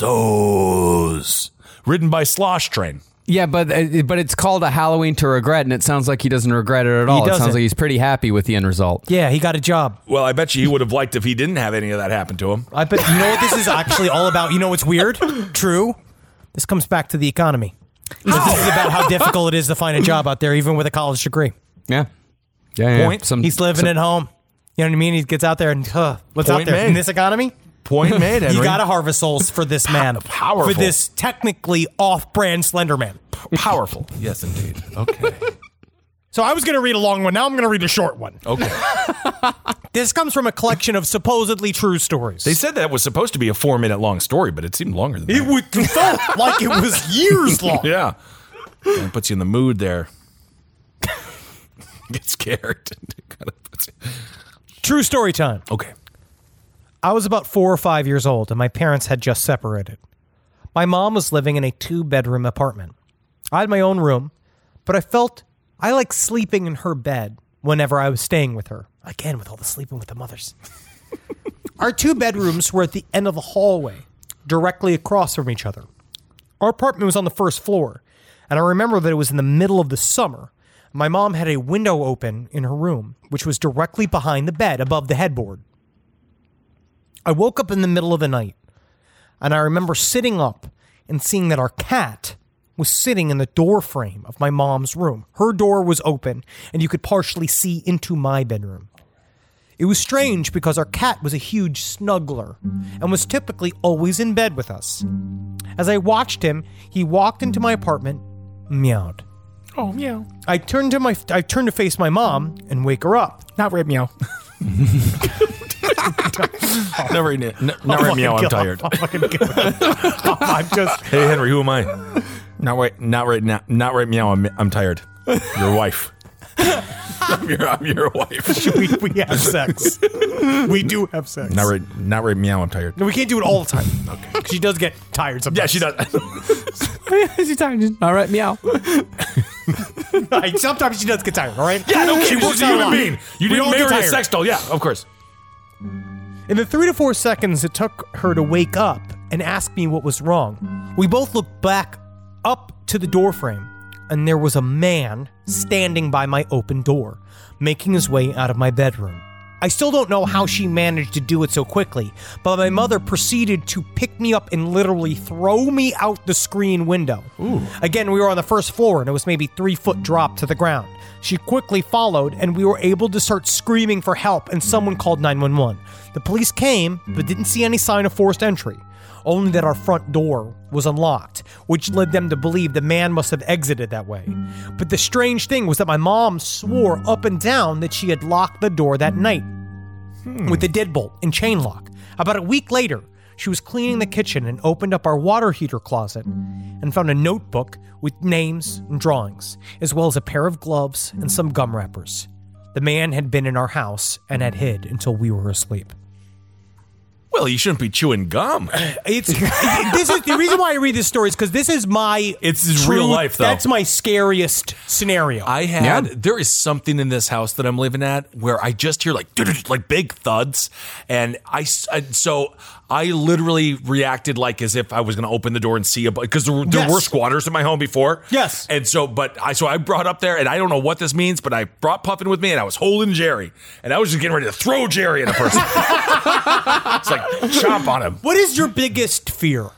souls. Written by Slosh Train. Yeah, but uh, but it's called a Halloween to regret, and it sounds like he doesn't regret it at all. It doesn't. sounds like he's pretty happy with the end result. Yeah, he got a job. Well, I bet you he would have liked if he didn't have any of that happen to him. I bet you know what this is actually all about. You know what's weird? True. This comes back to the economy. This is about how difficult it is to find a job out there, even with a college degree. Yeah, yeah. yeah. Point. Some, He's living some- at home. You know what I mean? He gets out there and huh, what's out Point there made. in this economy? Point made, Henry. You got to harvest souls for this man. Powerful. For this technically off-brand Slender Man. Powerful. Yes, indeed. Okay. So I was going to read a long one. Now I'm going to read a short one. Okay. This comes from a collection of supposedly true stories. They said that was supposed to be a four minute long story, but it seemed longer than It that. would- felt like it was years long. Yeah. It puts you in the mood there. Get scared. True story time. Okay. I was about four or five years old, and my parents had just separated. My mom was living in a two-bedroom apartment. I had my own room, but I felt I liked sleeping in her bed whenever I was staying with her. Again, with all the sleeping with the mothers. Our two bedrooms were at the end of the hallway, directly across from each other. Our apartment was on the first floor, and I remember that it was in the middle of the summer. My mom had a window open in her room, which was directly behind the bed above the headboard. I woke up in the middle of the night, and I remember sitting up and seeing that our cat was sitting in the door frame of my mom's room. Her door was open, and you could partially see into my bedroom. It was strange because our cat was a huge snuggler and was typically always in bed with us. As I watched him, he walked into my apartment, meowed. Oh, meow. I turned to my I turned to face my mom and wake her up. Not right meow. Not right, n- not I'll right meow, I'm fucking tired. kill him. I'll fucking kill him. I'm just Hey, Henry, who am I? Not right, not right now. Not right meow, I'm, I'm tired. Your wife. I'm your, I'm your wife. we, we have sex. We do have sex. Not right, not right meow, I'm tired. No, we can't do it all the time. Okay. She does get tired sometimes. Yeah, she does. She's tired. All right, meow. Like, sometimes she does get tired, all right? Yeah, no She kidding. works She's a out a human lot. being. You We didn't all get marry a tired. sex doll. Yeah, of course. In the three to four seconds it took her to wake up and ask me what was wrong, we both looked back up to the door frame, and there was a man standing by my open door, making his way out of my bedroom. I still don't know how she managed to do it so quickly, but my mother proceeded to pick me up and literally throw me out the screen window. Ooh. Again, we were on the first floor, and it was maybe three foot drop to the ground. She quickly followed, and we were able to start screaming for help, and someone called nine one one. The police came, but didn't see any sign of forced entry, only that our front door was unlocked, which led them to believe the man must have exited that way. But the strange thing was that my mom swore up and down that she had locked the door that night hmm. with the deadbolt and chain lock. About a week later, she was cleaning the kitchen and opened up our water heater closet and found a notebook with names and drawings, as well as a pair of gloves and some gum wrappers. The man had been in our house and had hid until we were asleep. Well, you shouldn't be chewing gum. It's this is the reason why I read this story is because this is my It's true, real life, though. That's my scariest scenario. I had Yeah. there is something in this house that I'm living at where I just hear like like big thuds, and I s- I- so I literally reacted like as if I was going to open the door and see a because there, were- there Yes. were squatters in my home before. Yes. and so but I so I brought up there, and I don't know what this means, but I brought Puffin with me, and I was holding Jerry, and I was just getting ready to throw Jerry at a person. It's like chomp on him. What is your biggest fear?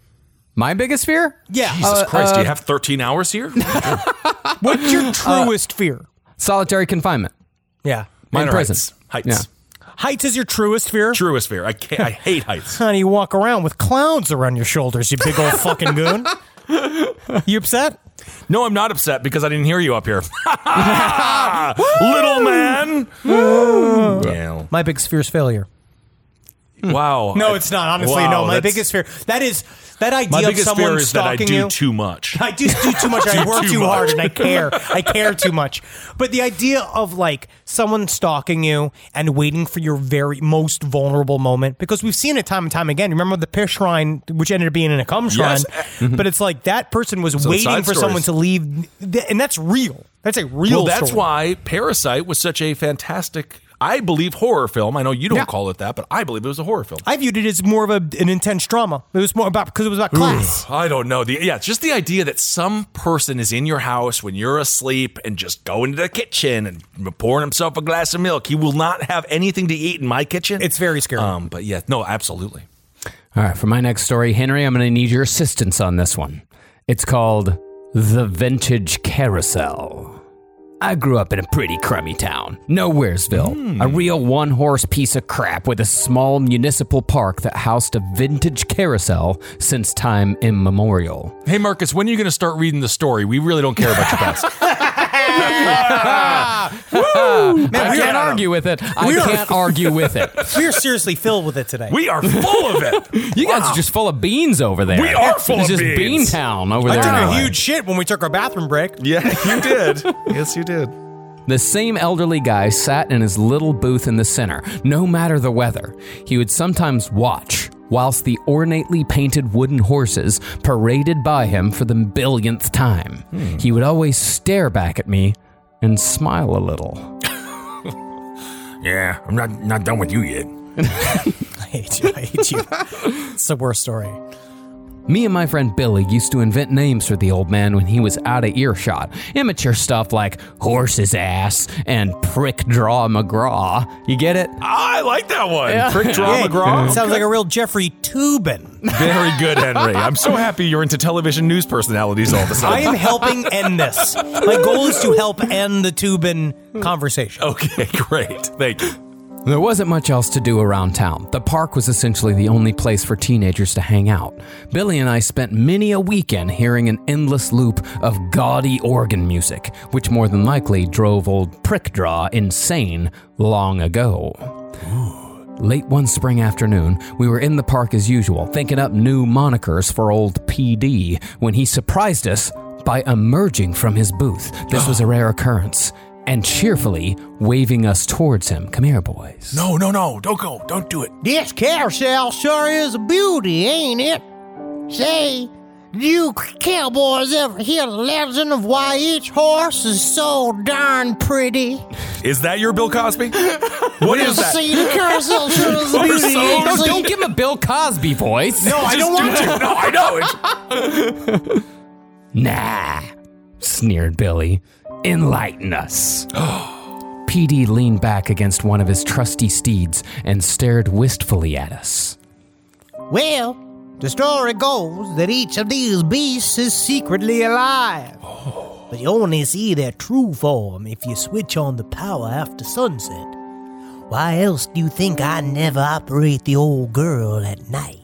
My biggest fear? Yeah. Jesus Christ, do you have thirteen hours here? What's your truest fear? Solitary confinement. Yeah. Mine in are prison. heights. Heights. Yeah. Heights is your truest fear? Truest fear. I can't. I hate heights. Honey, you walk around with clouds around your shoulders, you big old fucking goon. You upset? No, I'm not upset because I didn't hear you up here. Little man. Yeah. My biggest fear is failure. Wow. No, it's not. Honestly, Wow, no. My that's- biggest fear, that is, that idea My of biggest someone fear is that I stalking do you. too much. I just do too much. I Do work too too hard much. and I care. I care too much. But the idea of like someone stalking you and waiting for your very most vulnerable moment, because we've seen it time and time again. Remember the piss shrine, which ended up being in a cum shrine, Yes. but it's like that person was So waiting side for someone stories. to leave, and that's real. That's a real. Well, that's story. why Parasite was such a fantastic, I believe, horror film. I know you don't Yeah. call it that, but I believe it was a horror film. I viewed it as more of a, an intense drama. It was more about because it was about class. I don't know. The, yeah, it's just the idea that some person is in your house when you're asleep and just go into the kitchen and pouring himself a glass of milk. He will not have anything to eat in my kitchen. It's very scary. Um, but yeah, no, absolutely. All right, for my next story, Henry, I'm going to need your assistance on this one. It's called The Vintage Carousel. I grew up in a pretty crummy town, Nowheresville, Mm. a real one-horse piece of crap with a small municipal park that housed a vintage carousel since time immemorial. Hey, Marcus, when are you going to start reading the story? We really don't care about your past. I can't argue with it. I We are- can't argue with it. We're seriously filled with it today. We are full of it. You guys are just full of beans over there. We are full it's of just beans. Bean Town over I there. took in a L A. huge shit when we took our bathroom break. Yeah, you did. Yes, you did. The same elderly guy sat in his little booth in the center, no matter the weather. He would sometimes watch, whilst the ornately painted wooden horses paraded by him for the billionth time. Hmm. He would always stare back at me and smile a little. Yeah, I'm not not done with you yet. I hate you. I hate you. It's the worst story. Me and my friend Billy used to invent names for the old man when he was out of earshot. Immature stuff like Horse's Ass and Prick Draw McGraw. You get it? I like that one. Prick Draw Hey, McGraw. sounds like a real Jeffrey Toobin. Very good, Henry. I'm so happy you're into television news personalities all of a I sudden. am helping end this. My goal is to help end the Toobin conversation. Okay, great. Thank you. There wasn't much else to do around town. The park was essentially the only place for teenagers to hang out. Billy and I spent many a weekend hearing an endless loop of gaudy organ music, which more than likely drove old Prickdraw insane long ago. Late one spring afternoon, we were in the park as usual, thinking up new monikers for old P D, when he surprised us by emerging from his booth. This was a rare occurrence. And cheerfully waving us towards him. Come here, boys. No, no, no. Don't go. Don't do it. This carousel sure is a beauty, ain't it? Say, do you cowboys ever hear the legend of why each horse is so darn pretty? Is that your Bill Cosby? What is that? See, the carousel sure is a We're beauty. so- ain't it? No, don't give him a Bill Cosby voice. No, I don't want to. No, I know it. Nah, sneered Billy. Enlighten us. P D leaned back against one of his trusty steeds and stared wistfully at us. Well, the story goes that each of these beasts is secretly alive. But you only see their true form if you switch on the power after sunset. Why else do you think I never operate the old girl at night?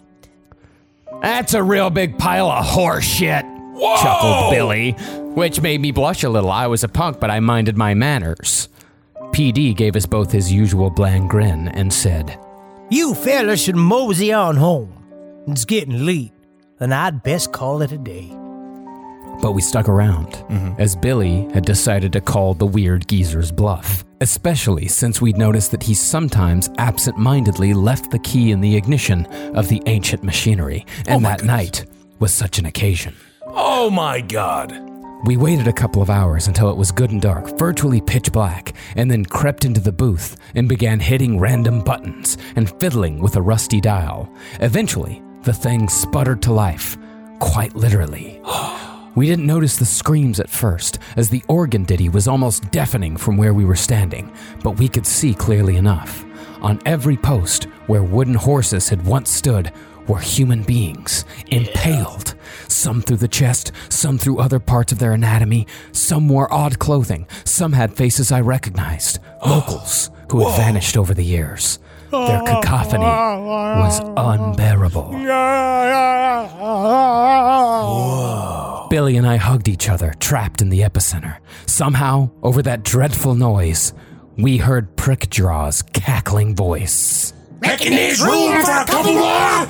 That's a real big pile of horse shit, chuckled Billy, which made me blush a little. I was a punk, but I minded my manners. P D gave us both his usual bland grin and said, You fellas should mosey on home. It's getting late, and I'd best call it a day. but we stuck around, as Billy had decided to call the weird geezer's bluff, especially since we'd noticed that he sometimes absent-mindedly left the key in the ignition of the ancient machinery, and that night was such an occasion. Oh my God. We waited a couple of hours until it was good and dark, virtually pitch black, and then crept into the booth and began hitting random buttons and fiddling with a rusty dial. Eventually, the thing sputtered to life, quite literally. We didn't notice the screams at first, as the organ ditty was almost deafening from where we were standing, but we could see clearly enough. On every post where wooden horses had once stood were human beings, impaled. Some through the chest, some through other parts of their anatomy. Some wore odd clothing. Some had faces I recognized. Locals who had vanished over the years. Their cacophony was unbearable. Billy and I hugged each other, trapped in the epicenter. Somehow, over that dreadful noise, we heard Prickjaw's cackling voice. Making this room for a couple more!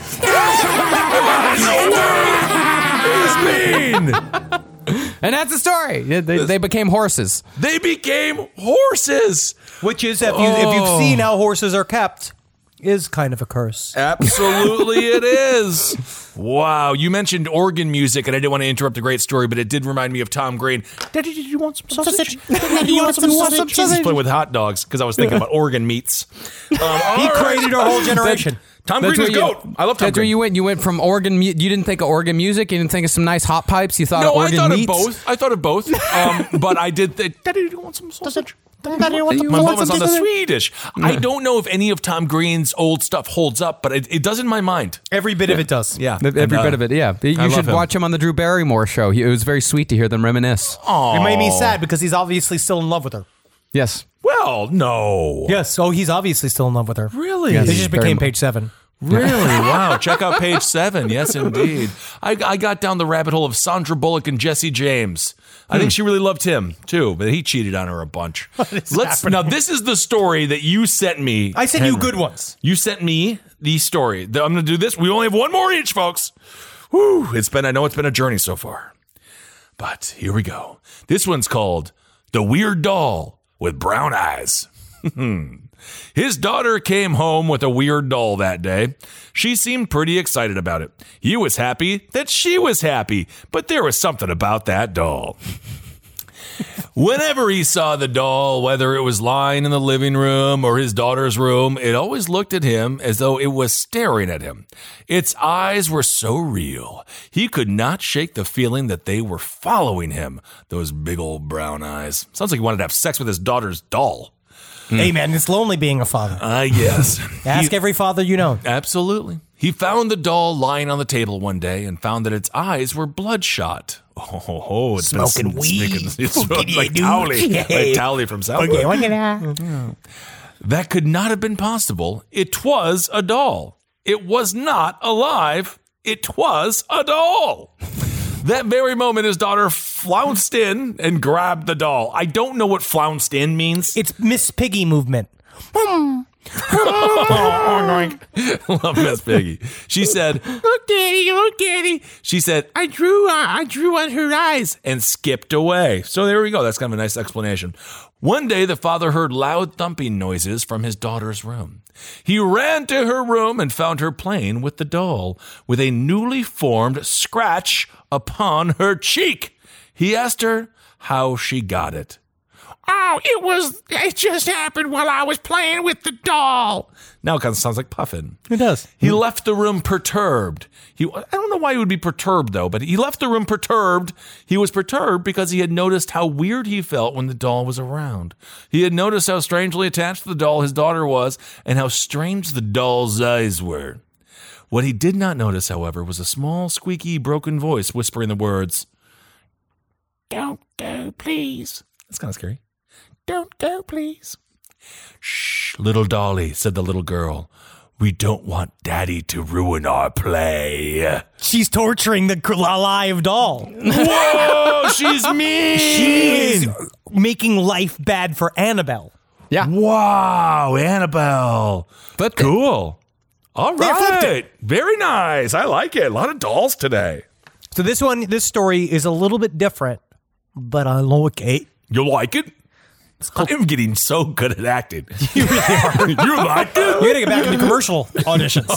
He's mean. And that's the story. They, they became horses. They became horses. Which is, if, you, if you've seen how horses are kept, is kind of a curse. Absolutely it is. Wow. You mentioned organ music, and I didn't want to interrupt a great story, but it did remind me of Tom Green. Daddy, did you want some sausage? Daddy, you want some sausage? He's playing with hot dogs because I was thinking about organ meats. Um, He created our whole generation. Tom That's Green is where you- goat. I love Tom That's where Green. you went. You went from organ. mu- You didn't think of organ music. You didn't think of some nice hot pipes. You thought No, of I organ thought meats. of both. I thought of both. Um, but I did think, Daddy, do you want some sausage? Daddy, you want My mom was on the Swedish. I don't know if any of Tom Green's old stuff holds up, but it, it does in my mind. Every bit of it does. Yeah. Every And, uh, bit of it. Yeah, you I should love him. watch him on the Drew Barrymore show. He, it was very sweet to hear them reminisce. It made me sad because he's obviously still in love with her. Yes. Well, no. Yes, oh, he's obviously still in love with her. Really? Yes. They just Very became mu- page seven. Really? Wow. Check out page seven. Yes, indeed. I, I got down the rabbit hole of Sandra Bullock and Jesse James. I think she really loved him, too, but he cheated on her a bunch. Let's Now, this is the story that you sent me. I sent Henry. you good ones. You sent me the story. I'm going to do this. We only have one more each, folks. Whew. It's been, I know it's been a journey so far. But here we go. This one's called The Weird Doll with Brown Eyes. His daughter came home with a weird doll that day. She seemed pretty excited about it. He was happy that she was happy, but there was something about that doll. Whenever he saw the doll, whether it was lying in the living room or his daughter's room, it always looked at him as though it was staring at him. Its eyes were so real. He could not shake the feeling that they were following him, those big old brown eyes. Sounds like he wanted to have sex with his daughter's doll. Hey, man, it's lonely being a father. I guess. Ask He- every father you know. Absolutely. He found the doll lying on the table one day and found that its eyes were bloodshot. Oh, oh, oh it's Smoking been, weed. It's, it's Fucking like dude. Towley. Yeah. Like Towley from South Okay, Park. look at that. That could not have been possible. It was a doll. It was not alive. It was a doll. That very moment, his daughter flounced in and grabbed the doll. I don't know what flounced in means. It's Miss Piggy movement. Love Miss Piggy. She said, "Look, Daddy, look, Daddy." She said, "I drew, uh, I drew on her eyes," and skipped away. So there we go. That's kind of a nice explanation. One day, the father heard loud thumping noises from his daughter's room. He ran to her room and found her playing with the doll with a newly formed scratch upon her cheek. He asked her how she got it. "Oh, it was, it just happened while I was playing with the doll." Now it kind of sounds like Puffin. It does. He left the room perturbed. He, I don't know why he would be perturbed, though, but he left the room perturbed. He was perturbed because he had noticed how weird he felt when the doll was around. He had noticed how strangely attached to the doll his daughter was and how strange the doll's eyes were. What he did not notice, however, was a small, squeaky, broken voice whispering the words, "Don't go, please." That's kind of scary. "Don't go, please." "Shh, little dolly," said the little girl. "We don't want Daddy to ruin our play." She's torturing the alive doll. Whoa, she's mean. She's making life bad for Annabelle. Yeah. Wow, Annabelle. Flipped it. Cool. All Yeah, flipped right. Very nice. I like it. A lot of dolls today. So this one, this story is a little bit different, but I like it. You like it? I'm getting so good at acting. You really are. You like it? You're gonna get back into commercial auditions.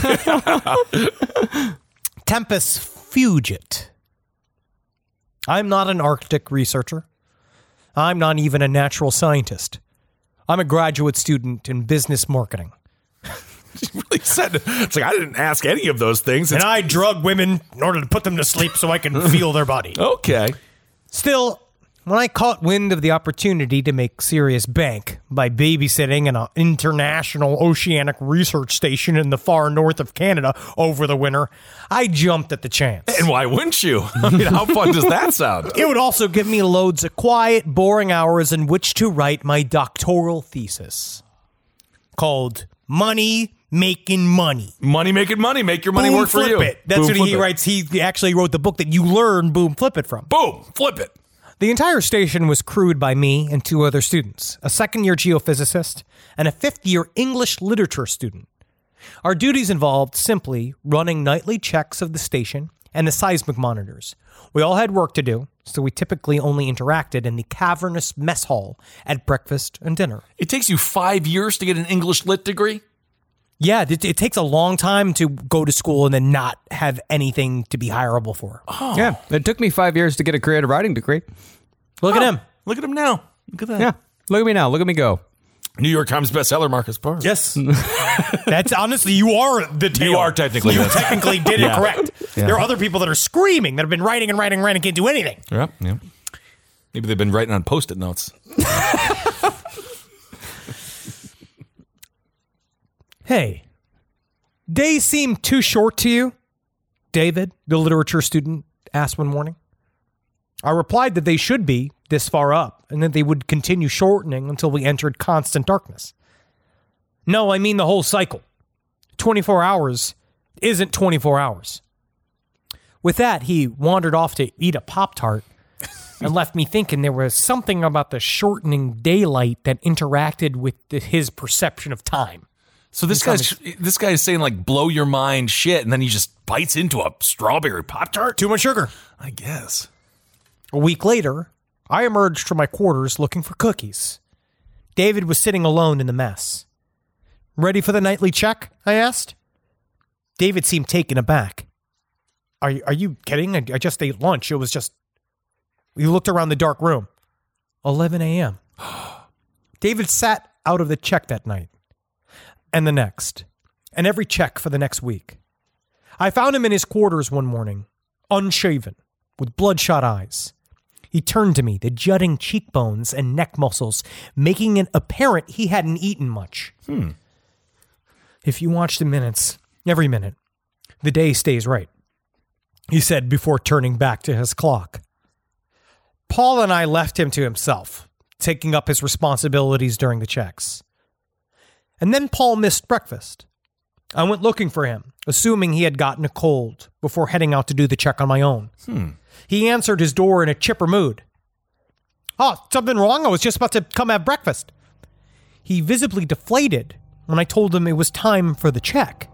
Tempus fugit. I'm not an Arctic researcher. I'm not even a natural scientist. I'm a graduate student in business marketing. Really said, it's like I didn't ask any of those things. And It's, I drug women in order to put them to sleep so I can feel their body. okay. Still, when I caught wind of the opportunity to make serious bank by babysitting an international oceanic research station in the far north of Canada over the winter, I jumped at the chance. And why wouldn't you? I mean, how fun does that sound? It would also give me loads of quiet, boring hours in which to write my doctoral thesis called Money Making Money. Money making money. Make your money Boom, work for flip you. it. That's Boom, what flip he it. writes. He actually wrote the book that you learn Boom Flip It from. Boom. Flip it. The entire station was crewed by me and two other students, a second-year geophysicist and a fifth-year English literature student. Our duties involved simply running nightly checks of the station and the seismic monitors. We all had work to do, so we typically only interacted in the cavernous mess hall at breakfast and dinner. It takes you five years to get an English lit degree? Yeah, it, it takes a long time to go to school and then not have anything to be hireable for. Oh. Yeah. It took me five years to get a creative writing degree. Look at him. Look at him now. Look at that. Yeah. Look at me now. Look at me go. New York Times bestseller, Marcus Parr. Yes. That's honestly, you are the tail. You are technically You this. technically did Yeah. it correct. There are other people that are screaming that have been writing and writing and writing, can't do anything. Yep. Yep. Maybe they've been writing on Post-it notes. Hey, days seem too short to you? David, the literature student, asked one morning. I replied that they should be this far up and that they would continue shortening until we entered constant darkness. No, I mean the whole cycle. twenty-four hours isn't twenty-four hours. With that, he wandered off to eat a Pop-Tart and left me thinking there was something about the shortening daylight that interacted with the, his perception of time. So this guy's this guy is saying like blow your mind shit, and then he just bites into a strawberry Pop-Tart? Too much sugar. I guess. A week later, I emerged from my quarters looking for cookies. David was sitting alone in the mess. Ready for the nightly check? I asked. David seemed taken aback. Are you, are you kidding? I, I just ate lunch. It was just... We looked around the dark room. eleven a.m. David sat out of the check that night. And the next. And every check for the next week. I found him in his quarters one morning, unshaven, with bloodshot eyes. He turned to me, the jutting cheekbones and neck muscles, making it apparent he hadn't eaten much. Hmm. If you watch the minutes, every minute, the day stays right, he said before turning back to his clock. Paul and I left him to himself, taking up his responsibilities during the checks. And then Paul missed breakfast. I went looking for him, assuming he had gotten a cold, before heading out to do the check on my own. Hmm. He answered his door in a chipper mood. Oh, something wrong? I was just about to come have breakfast. He visibly deflated when I told him it was time for the check.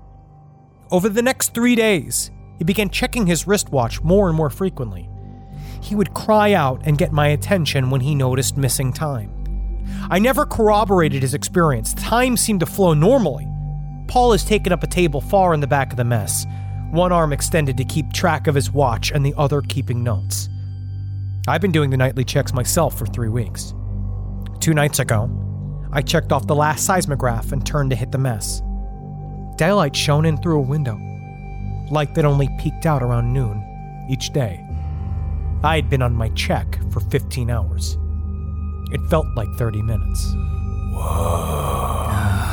Over the next three days, he began checking his wristwatch more and more frequently. He would cry out and get my attention when he noticed missing time. I never corroborated his experience. Time seemed to flow normally. Paul has taken up a table far in the back of the mess, one arm extended to keep track of his watch and the other keeping notes. I've been doing the nightly checks myself for three weeks. Two nights ago, I checked off the last seismograph and turned to hit the mess. Daylight shone in through a window, light that only peeked out around noon each day. I had been on my check for fifteen hours. It felt like thirty minutes. Whoa.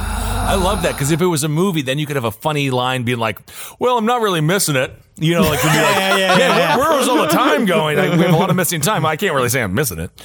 I love that, because if it was a movie, then you could have a funny line being like, well, I'm not really missing it. You know, like, you'd be like, yeah, yeah, man, yeah. Where, where was all the time going? Like, we have a lot of missing time. I can't really say I'm missing it.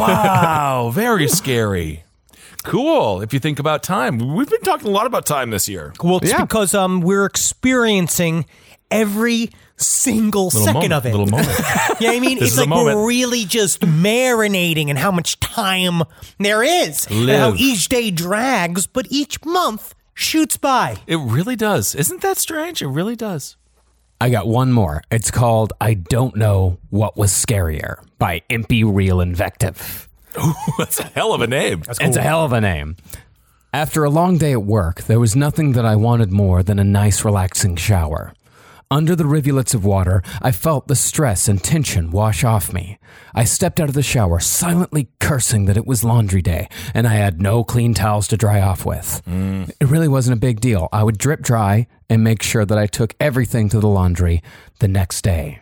Wow, very scary. Cool. If you think about time, we've been talking a lot about time this year. Well, it's Yeah. because um, we're experiencing every single Little second moment, of it. little moment. Yeah, I mean, This it's is a like moment. we're really just marinating in how much time there is, and how Live. each day drags, but each month shoots by. It really does. Isn't that strange? It really does. I got one more. It's called I Don't Know What Was Scarier by Impy Real Invective. Ooh, that's a hell of a name. It's a hell of a name. After a long day at work, there was nothing that I wanted more than a nice, relaxing shower. Under the rivulets of water, I felt the stress and tension wash off me. I stepped out of the shower, silently cursing that it was laundry day, and I had no clean towels to dry off with. Mm. It really wasn't a big deal. I would drip dry and make sure that I took everything to the laundry the next day.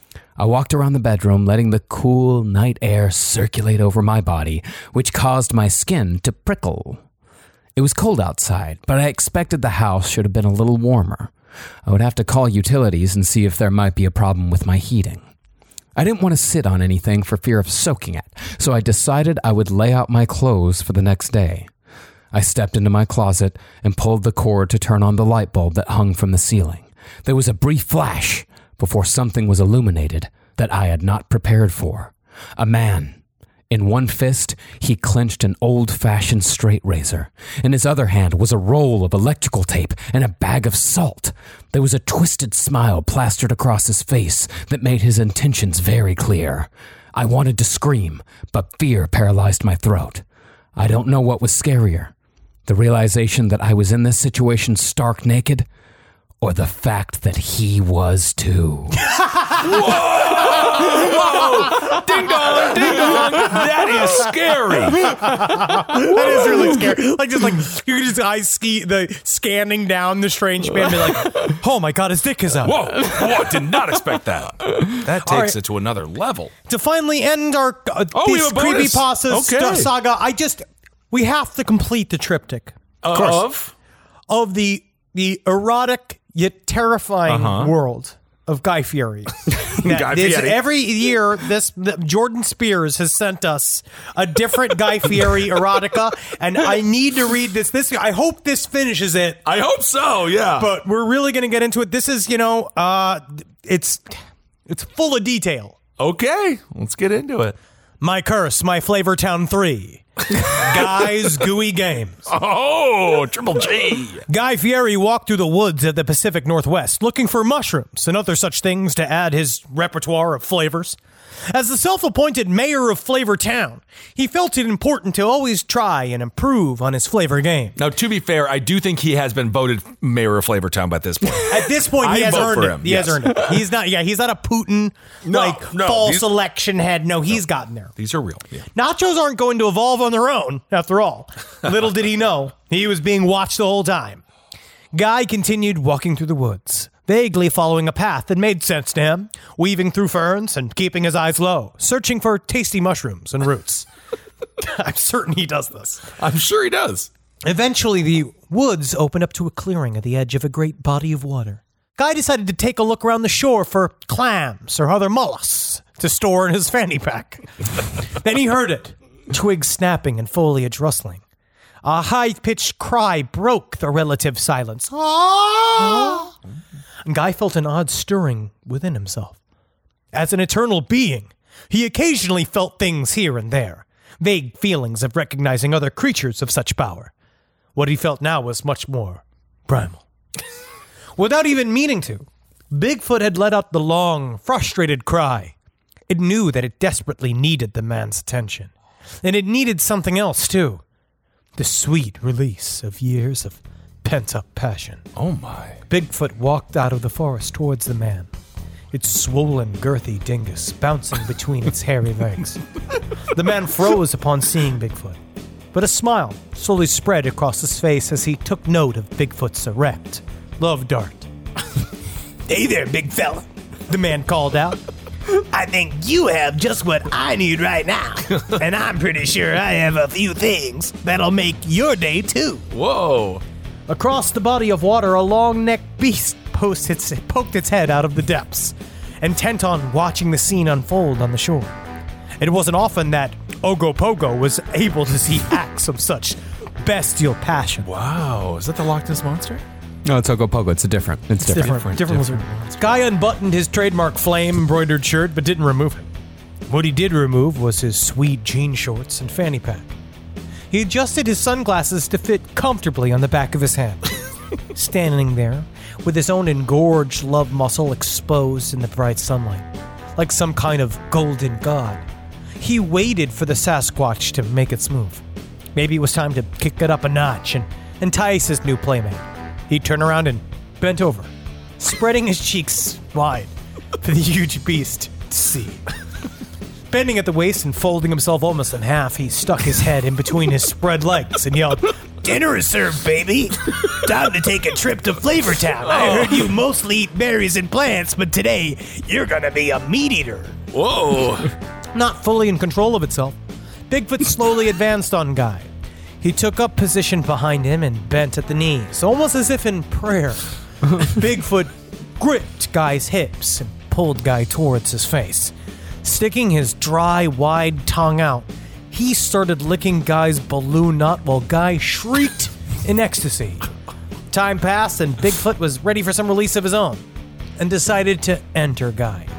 I walked around the bedroom, letting the cool night air circulate over my body, which caused my skin to prickle. It was cold outside, but I expected the house should have been a little warmer. I would have to call utilities and see if there might be a problem with my heating. I didn't want to sit on anything for fear of soaking it, so I decided I would lay out my clothes for the next day. I stepped into my closet and pulled the cord to turn on the light bulb that hung from the ceiling. There was a brief flash before something was illuminated that I had not prepared for. A man. In one fist, he clenched an old-fashioned straight razor. In his other hand was a roll of electrical tape and a bag of salt. There was a twisted smile plastered across his face that made his intentions very clear. I wanted to scream, but fear paralyzed my throat. I don't know what was scarier, the realization that I was in this situation stark naked, or the fact that he was too. Whoa! Whoa! Ding dong, ding dong. That is scary. That is really scary. Like, just like, you can just eyes ski, the scanning down the strange man and be like, oh my God, his dick is out. Whoa! Whoa! I did not expect that. That takes right. it to another level. To finally end our uh, Oh, we this have a bonus. creepypasta Okay. st- saga, I just, we have to complete the triptych Of? of the the erotic yet terrifying Uh-huh. world of Guy Fieri. Guy This- Fieri. Every year, this the, Jordan Spears has sent us a different Guy Fieri erotica, and I need to read this. This I hope this finishes it, I hope so, yeah. but we're really going to get into it. This is, you know, uh, it's it's full of detail. Okay, let's get into it. My Curse, My Flavor Town three. Guy's Gooey Games. Oh, Triple G. Guy Fieri walked through the woods of the Pacific Northwest looking for mushrooms and other such things to add his repertoire of flavors. As the self-appointed mayor of Flavor Town, he felt it important to always try and improve on his flavor game. Now, to be fair, I do think he has been voted mayor of Flavortown by this point. At this point, he I has vote earned for it. him, He yes. has earned it. He's not. Yeah, he's not a Putin No, like no, false he's- election head. No, he's gotten there. These are real. Yeah. Nachos aren't going to evolve on their own, after all. Little did he know, he was being watched the whole time. Guy continued walking through the woods, vaguely following a path that made sense to him, weaving through ferns and keeping his eyes low, searching for tasty mushrooms and roots. I'm certain he does this. I'm sure he does. Eventually, the woods opened up to a clearing at the edge of a great body of water. Guy decided to take a look around the shore for clams or other mollusks to store in his fanny pack. Then he heard it, twigs snapping and foliage rustling. A high-pitched cry broke the relative silence. Ah! And Guy felt an odd stirring within himself. As an eternal being, he occasionally felt things here and there, vague feelings of recognizing other creatures of such power. What he felt now was much more primal. Without even meaning to, Bigfoot had let out the long, frustrated cry. It knew that it desperately needed the man's attention. And it needed something else, too. The sweet release of years of pent-up passion. Oh, my. Bigfoot walked out of the forest towards the man, its swollen, girthy dingus bouncing between its hairy legs. The man froze upon seeing Bigfoot, but a smile slowly spread across his face as he took note of Bigfoot's erect love dart. Hey there, big fella. The man called out. I think you have just what I need right now. And I'm pretty sure I have a few things that'll make your day too. Whoa. Across the body of water, a long-necked beast poked its, poked its head out of the depths, intent on watching the scene unfold on the shore. It wasn't often that Ogopogo was able to see acts of such bestial passion. Wow. Is that the Loch Ness Monster? No, it's Ogopogo. It's a different. It's different. Different, different, lizard. Guy unbuttoned his trademark flame embroidered shirt, but didn't remove it. What he did remove was his sweet jean shorts and fanny pack. He adjusted his sunglasses to fit comfortably on the back of his head. Standing there, with his own engorged love muscle exposed in the bright sunlight, like some kind of golden god, he waited for the Sasquatch to make its move. Maybe it was time to kick it up a notch and entice his new playmate. He turned around and bent over, spreading his cheeks wide for the huge beast to see. Bending at the waist and folding himself almost in half, he stuck his head in between his spread legs and yelled, Dinner is served, baby. Time to take a trip to Flavortown. I heard you mostly eat berries and plants, but today you're gonna be a meat eater. Whoa. Not fully in control of itself, Bigfoot slowly advanced on Guy. He took up position behind him and bent at the knees, almost as if in prayer. Bigfoot gripped Guy's hips and pulled Guy towards his face. Sticking his dry, wide tongue out, he started licking Guy's balloon nut while Guy shrieked in ecstasy. Time passed and Bigfoot was ready for some release of his own and decided to enter Guy.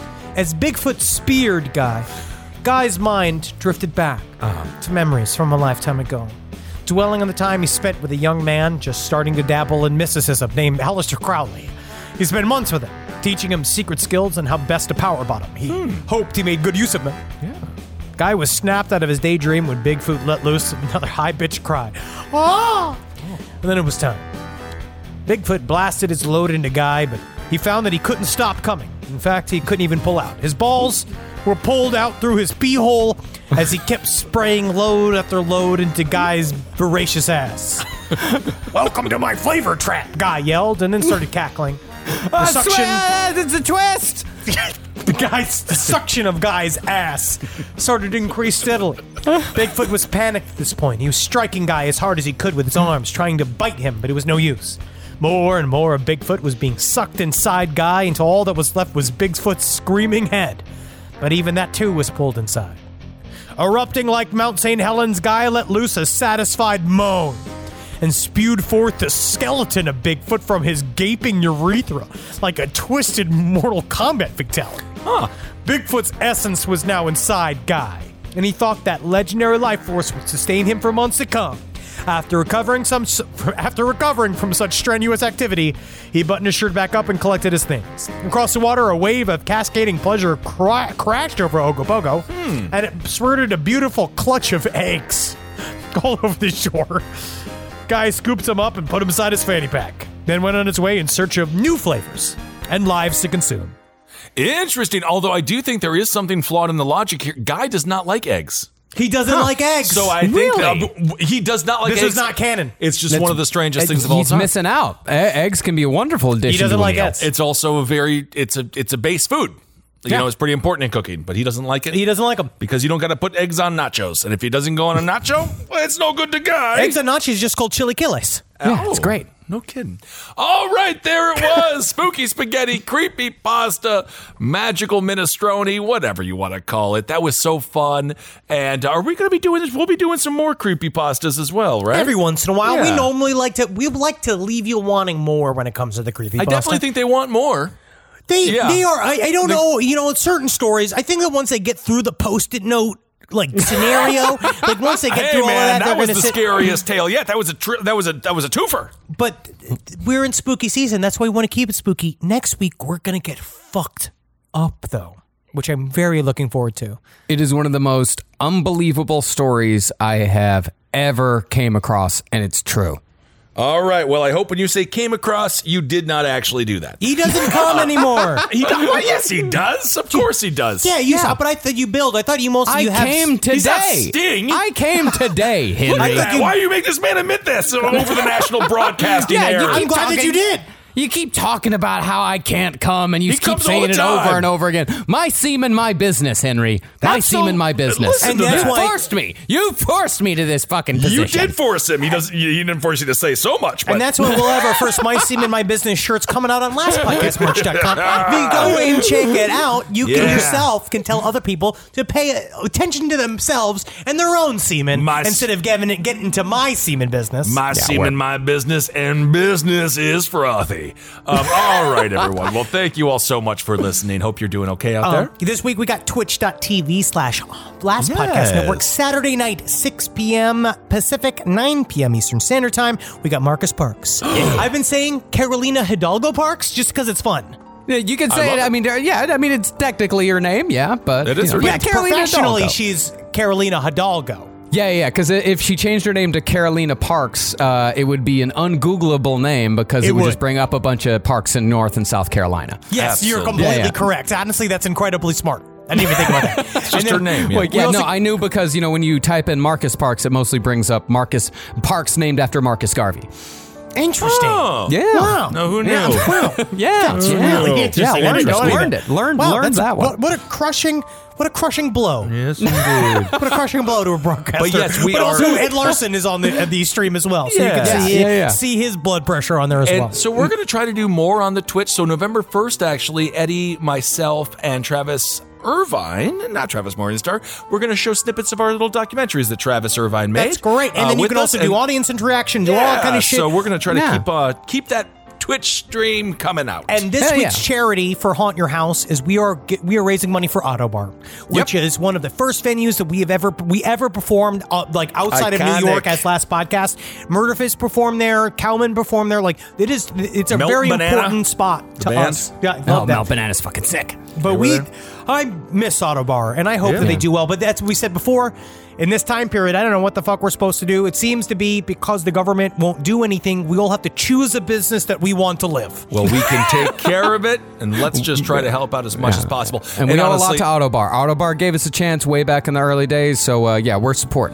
As Bigfoot speared Guy, Guy's mind drifted back uh-huh. to memories from a lifetime ago, dwelling on the time he spent with a young man just starting to dabble in mysticism named Aleister Crowley. He spent months with him, teaching him secret skills and how best to power bottom. He hmm. hoped he made good use of them. Yeah. Guy was snapped out of his daydream when Bigfoot let loose another high-pitched cry. Ah! Oh. And then it was time. Bigfoot blasted his load into Guy, but he found that he couldn't stop coming. In fact, he couldn't even pull out. His balls were pulled out through his pee hole as he kept spraying load after load into Guy's voracious ass. Welcome to my flavor trap, Guy yelled, and then started cackling. The suction, it's a twist. the guy's the suction of Guy's ass started to increase steadily. Bigfoot was panicked at this point. He was striking Guy as hard as he could with his arms, trying to bite him, but it was no use. More and more of Bigfoot was being sucked inside Guy until all that was left was Bigfoot's screaming head. But even that too was pulled inside. Erupting like Mount Saint Helens, Guy let loose a satisfied moan and spewed forth the skeleton of Bigfoot from his gaping urethra like a twisted Mortal Kombat fatality. Huh. Bigfoot's essence was now inside Guy, and he thought that legendary life force would sustain him for months to come. After recovering some, after recovering from such strenuous activity, he buttoned his shirt back up and collected his things. Across the water, a wave of cascading pleasure cra- crashed over Ogopogo, hmm. and it spurted a beautiful clutch of eggs all over the shore. Guy scooped them up and put them inside his fanny pack, then went on his way in search of new flavors and lives to consume. Interesting, although I do think there is something flawed in the logic here. Guy does not like eggs. He doesn't huh. like eggs. So I think really? that he does not like this eggs. This is not canon. It's just That's, one of the strangest things of all he's time. He's missing out. E- eggs can be a wonderful addition. He doesn't to like a meal. eggs. It's also a very it's a it's a base food. You yeah. know, it's pretty important in cooking, but he doesn't like it. He doesn't like them. Because you don't got to put eggs on nachos. And if he doesn't go on a nacho, well, it's no good to Guy. Eggs on nachos is just called chili chiles. Yeah, oh, it's great. No kidding. All right, there it was. Spooky spaghetti, creepy pasta, magical minestrone, whatever you want to call it. That was so fun. And are we going to be doing this? We'll be doing some more creepy pastas as well, right? Every once in a while. Yeah. We normally like to, we like to leave you wanting more when it comes to the creepy I pasta. definitely think they want more. They, Yeah. they are, I, I don't know, you know, certain stories, I think that once they get through the Post-it note, like, scenario, like, once they get Hey through all of man, that, that they're was going the to sit. scariest tale yet. That was a tri- that was a that was a twofer. But we're in spooky season. That's why we want to keep it spooky. Next week, we're going to get fucked up, though, which I'm very looking forward to. It is one of the most unbelievable stories I have ever came across, and it's true. All right. Well, I hope when you say came across, you did not actually do that. He doesn't come anymore. He does. Well, yes, he does. Of course he does. Yeah, you saw, but I thought you build. I thought you mostly I you have. came today. He's not Sting. I came today, Henry. Look at that. Why do you make this man admit this over the national broadcasting Yeah, air? you I'm keep glad that talking- you did. You keep talking about how I can't come, and you He keep comes all saying the it over time. and over again. My semen, my business, Henry. My That's so- semen, my business. Listen And to that's that. why- You forced me. You forced me to this fucking position. You did force him. He doesn't. He didn't force you to say so much. But And that's when we'll have our first My Semen, My Business shirts coming out on last podcast merch dot com. If you go and check it out, you can Yeah. yourself can tell other people to pay attention to themselves and their own semen My- instead of getting it getting to my semen business. my semen, my business, and business is frothy. Um, all right, everyone. Well, thank you all so much for listening. Hope you're doing okay out there. Um, this week we got twitch.tv slash Last Podcast Yes. Network. Saturday night, six p.m. Pacific, nine p.m. Eastern Standard Time. We got Marcus Parks. I've been saying Carolina Hidalgo Parks just because it's fun. Yeah, you can I say love it. it. I mean, yeah. I mean, it's technically your name. Yeah, but It is you know, her yeah, name. Carolina Professionally, Hidalgo. she's Carolina Hidalgo. Yeah, yeah, because if she changed her name to Carolina Parks, uh, it would be an ungoogleable name because it, It would, would. just bring up a bunch of parks in North and South Carolina. Yes, you're Absolutely. completely Yeah, yeah. correct. Honestly, that's incredibly smart. I didn't even think about that. It's just her name. Yeah. Wait, yeah, We no, also- I knew because, you know, when you type in Marcus Parks, it mostly brings up Marcus Parks named after Marcus Garvey. Interesting. Oh. Yeah. Wow. No, who knew? Yeah, wow. Yeah. That's yeah. really Yeah, interesting. I learned didn't it. know any of Learned that. it. Learned, Wow, learned that's that a, one. What, what a crushing, what a crushing blow. Yes, indeed. What a crushing blow to a broadcaster. But yes, we but are- also Ed Larson is on the, uh, the stream as well, so you Yeah. can see, Yeah, yeah. see his blood pressure on there as And well. so we're going to try to do more on the Twitch. So November first, actually, Eddie, myself, and Travis Irvine, not Travis Morningstar, we're going to show snippets of our little documentaries that Travis Irvine made. That's great. And uh, then you with can us. also do And- audience interaction, do all Yeah, that kind of shit. So we're going to try to Yeah. keep uh, keep that Twitch stream coming out. And this Hell week's yeah. charity for Haunt Your House is we are ge- we are raising money for Autobar, which Yep. is one of the first venues that we have ever we ever performed uh, like outside of Iconic. New York as last podcast. Murderfist performed there, Cowman performed there. Like it is, it's a Melt very Banana, important spot to band. us. Yeah, I Oh, love that. Mel Banana's fucking sick. But They were we, there. I miss Autobar, and I hope Yeah. that they do well. But that's what we said before. In this time period, I don't know what the fuck we're supposed to do. It seems to be because the government won't do anything, we all have to choose a business that we want to live. well, we can take care of it, and let's just try to help out as much Yeah. as possible. And we owe honestly, a lot to Autobar. Autobar gave us a chance way back in the early days, so uh, yeah, we're supporting.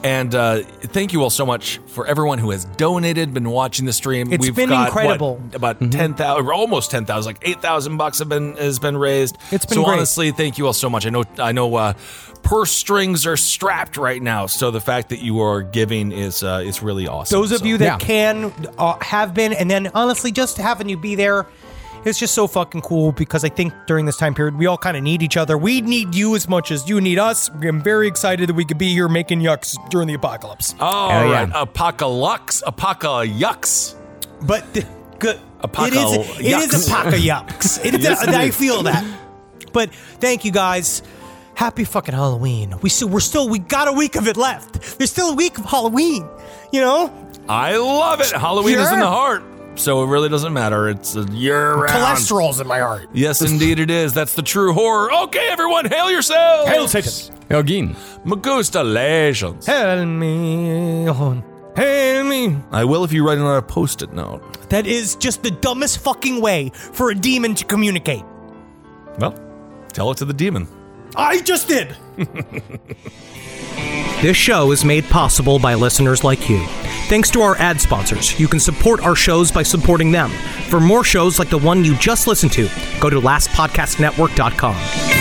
And uh, thank you all so much for everyone who has donated, been watching the stream. It's We've been got, incredible. What, about mm-hmm. ten thousand, almost ten thousand, like eight thousand bucks have been has been raised. It's been so great. honestly, thank you all so much. I know, I know, uh, purse strings are strapped right now, so the fact that you are giving is uh, is really awesome. Those of so. you that Yeah. can uh, have been, and then honestly, just having you be there. It's just so fucking cool because I think during this time period, we all kind of need each other. We need you as much as you need us. I'm very excited that we could be here making yucks during the apocalypse. All Hell yeah. right, apocalypse, apocalypse. But the, good, Apoca- it is it yucks. is a pack of yucks. It is Yes, a, it I is. feel that. But thank you guys. Happy fucking Halloween. We still we're still we got a week of it left. There's still a week of Halloween. You know? I love it. Halloween is in Sure. the heart, so it really doesn't matter. It's a year round. Cholesterol's in my heart. Yes, indeed it is. That's the true horror. Okay, everyone, hail yourselves. Hail Satan. Elgin. Magusta Legions. Hail me on. Hail me. I will if you write it on a post-it note. That is just the dumbest fucking way for a demon to communicate. Well, tell it to the demon. I just did. This show is made possible by listeners like you. Thanks to our ad sponsors, you can support our shows by supporting them. For more shows like the one you just listened to, go to last podcast network dot com.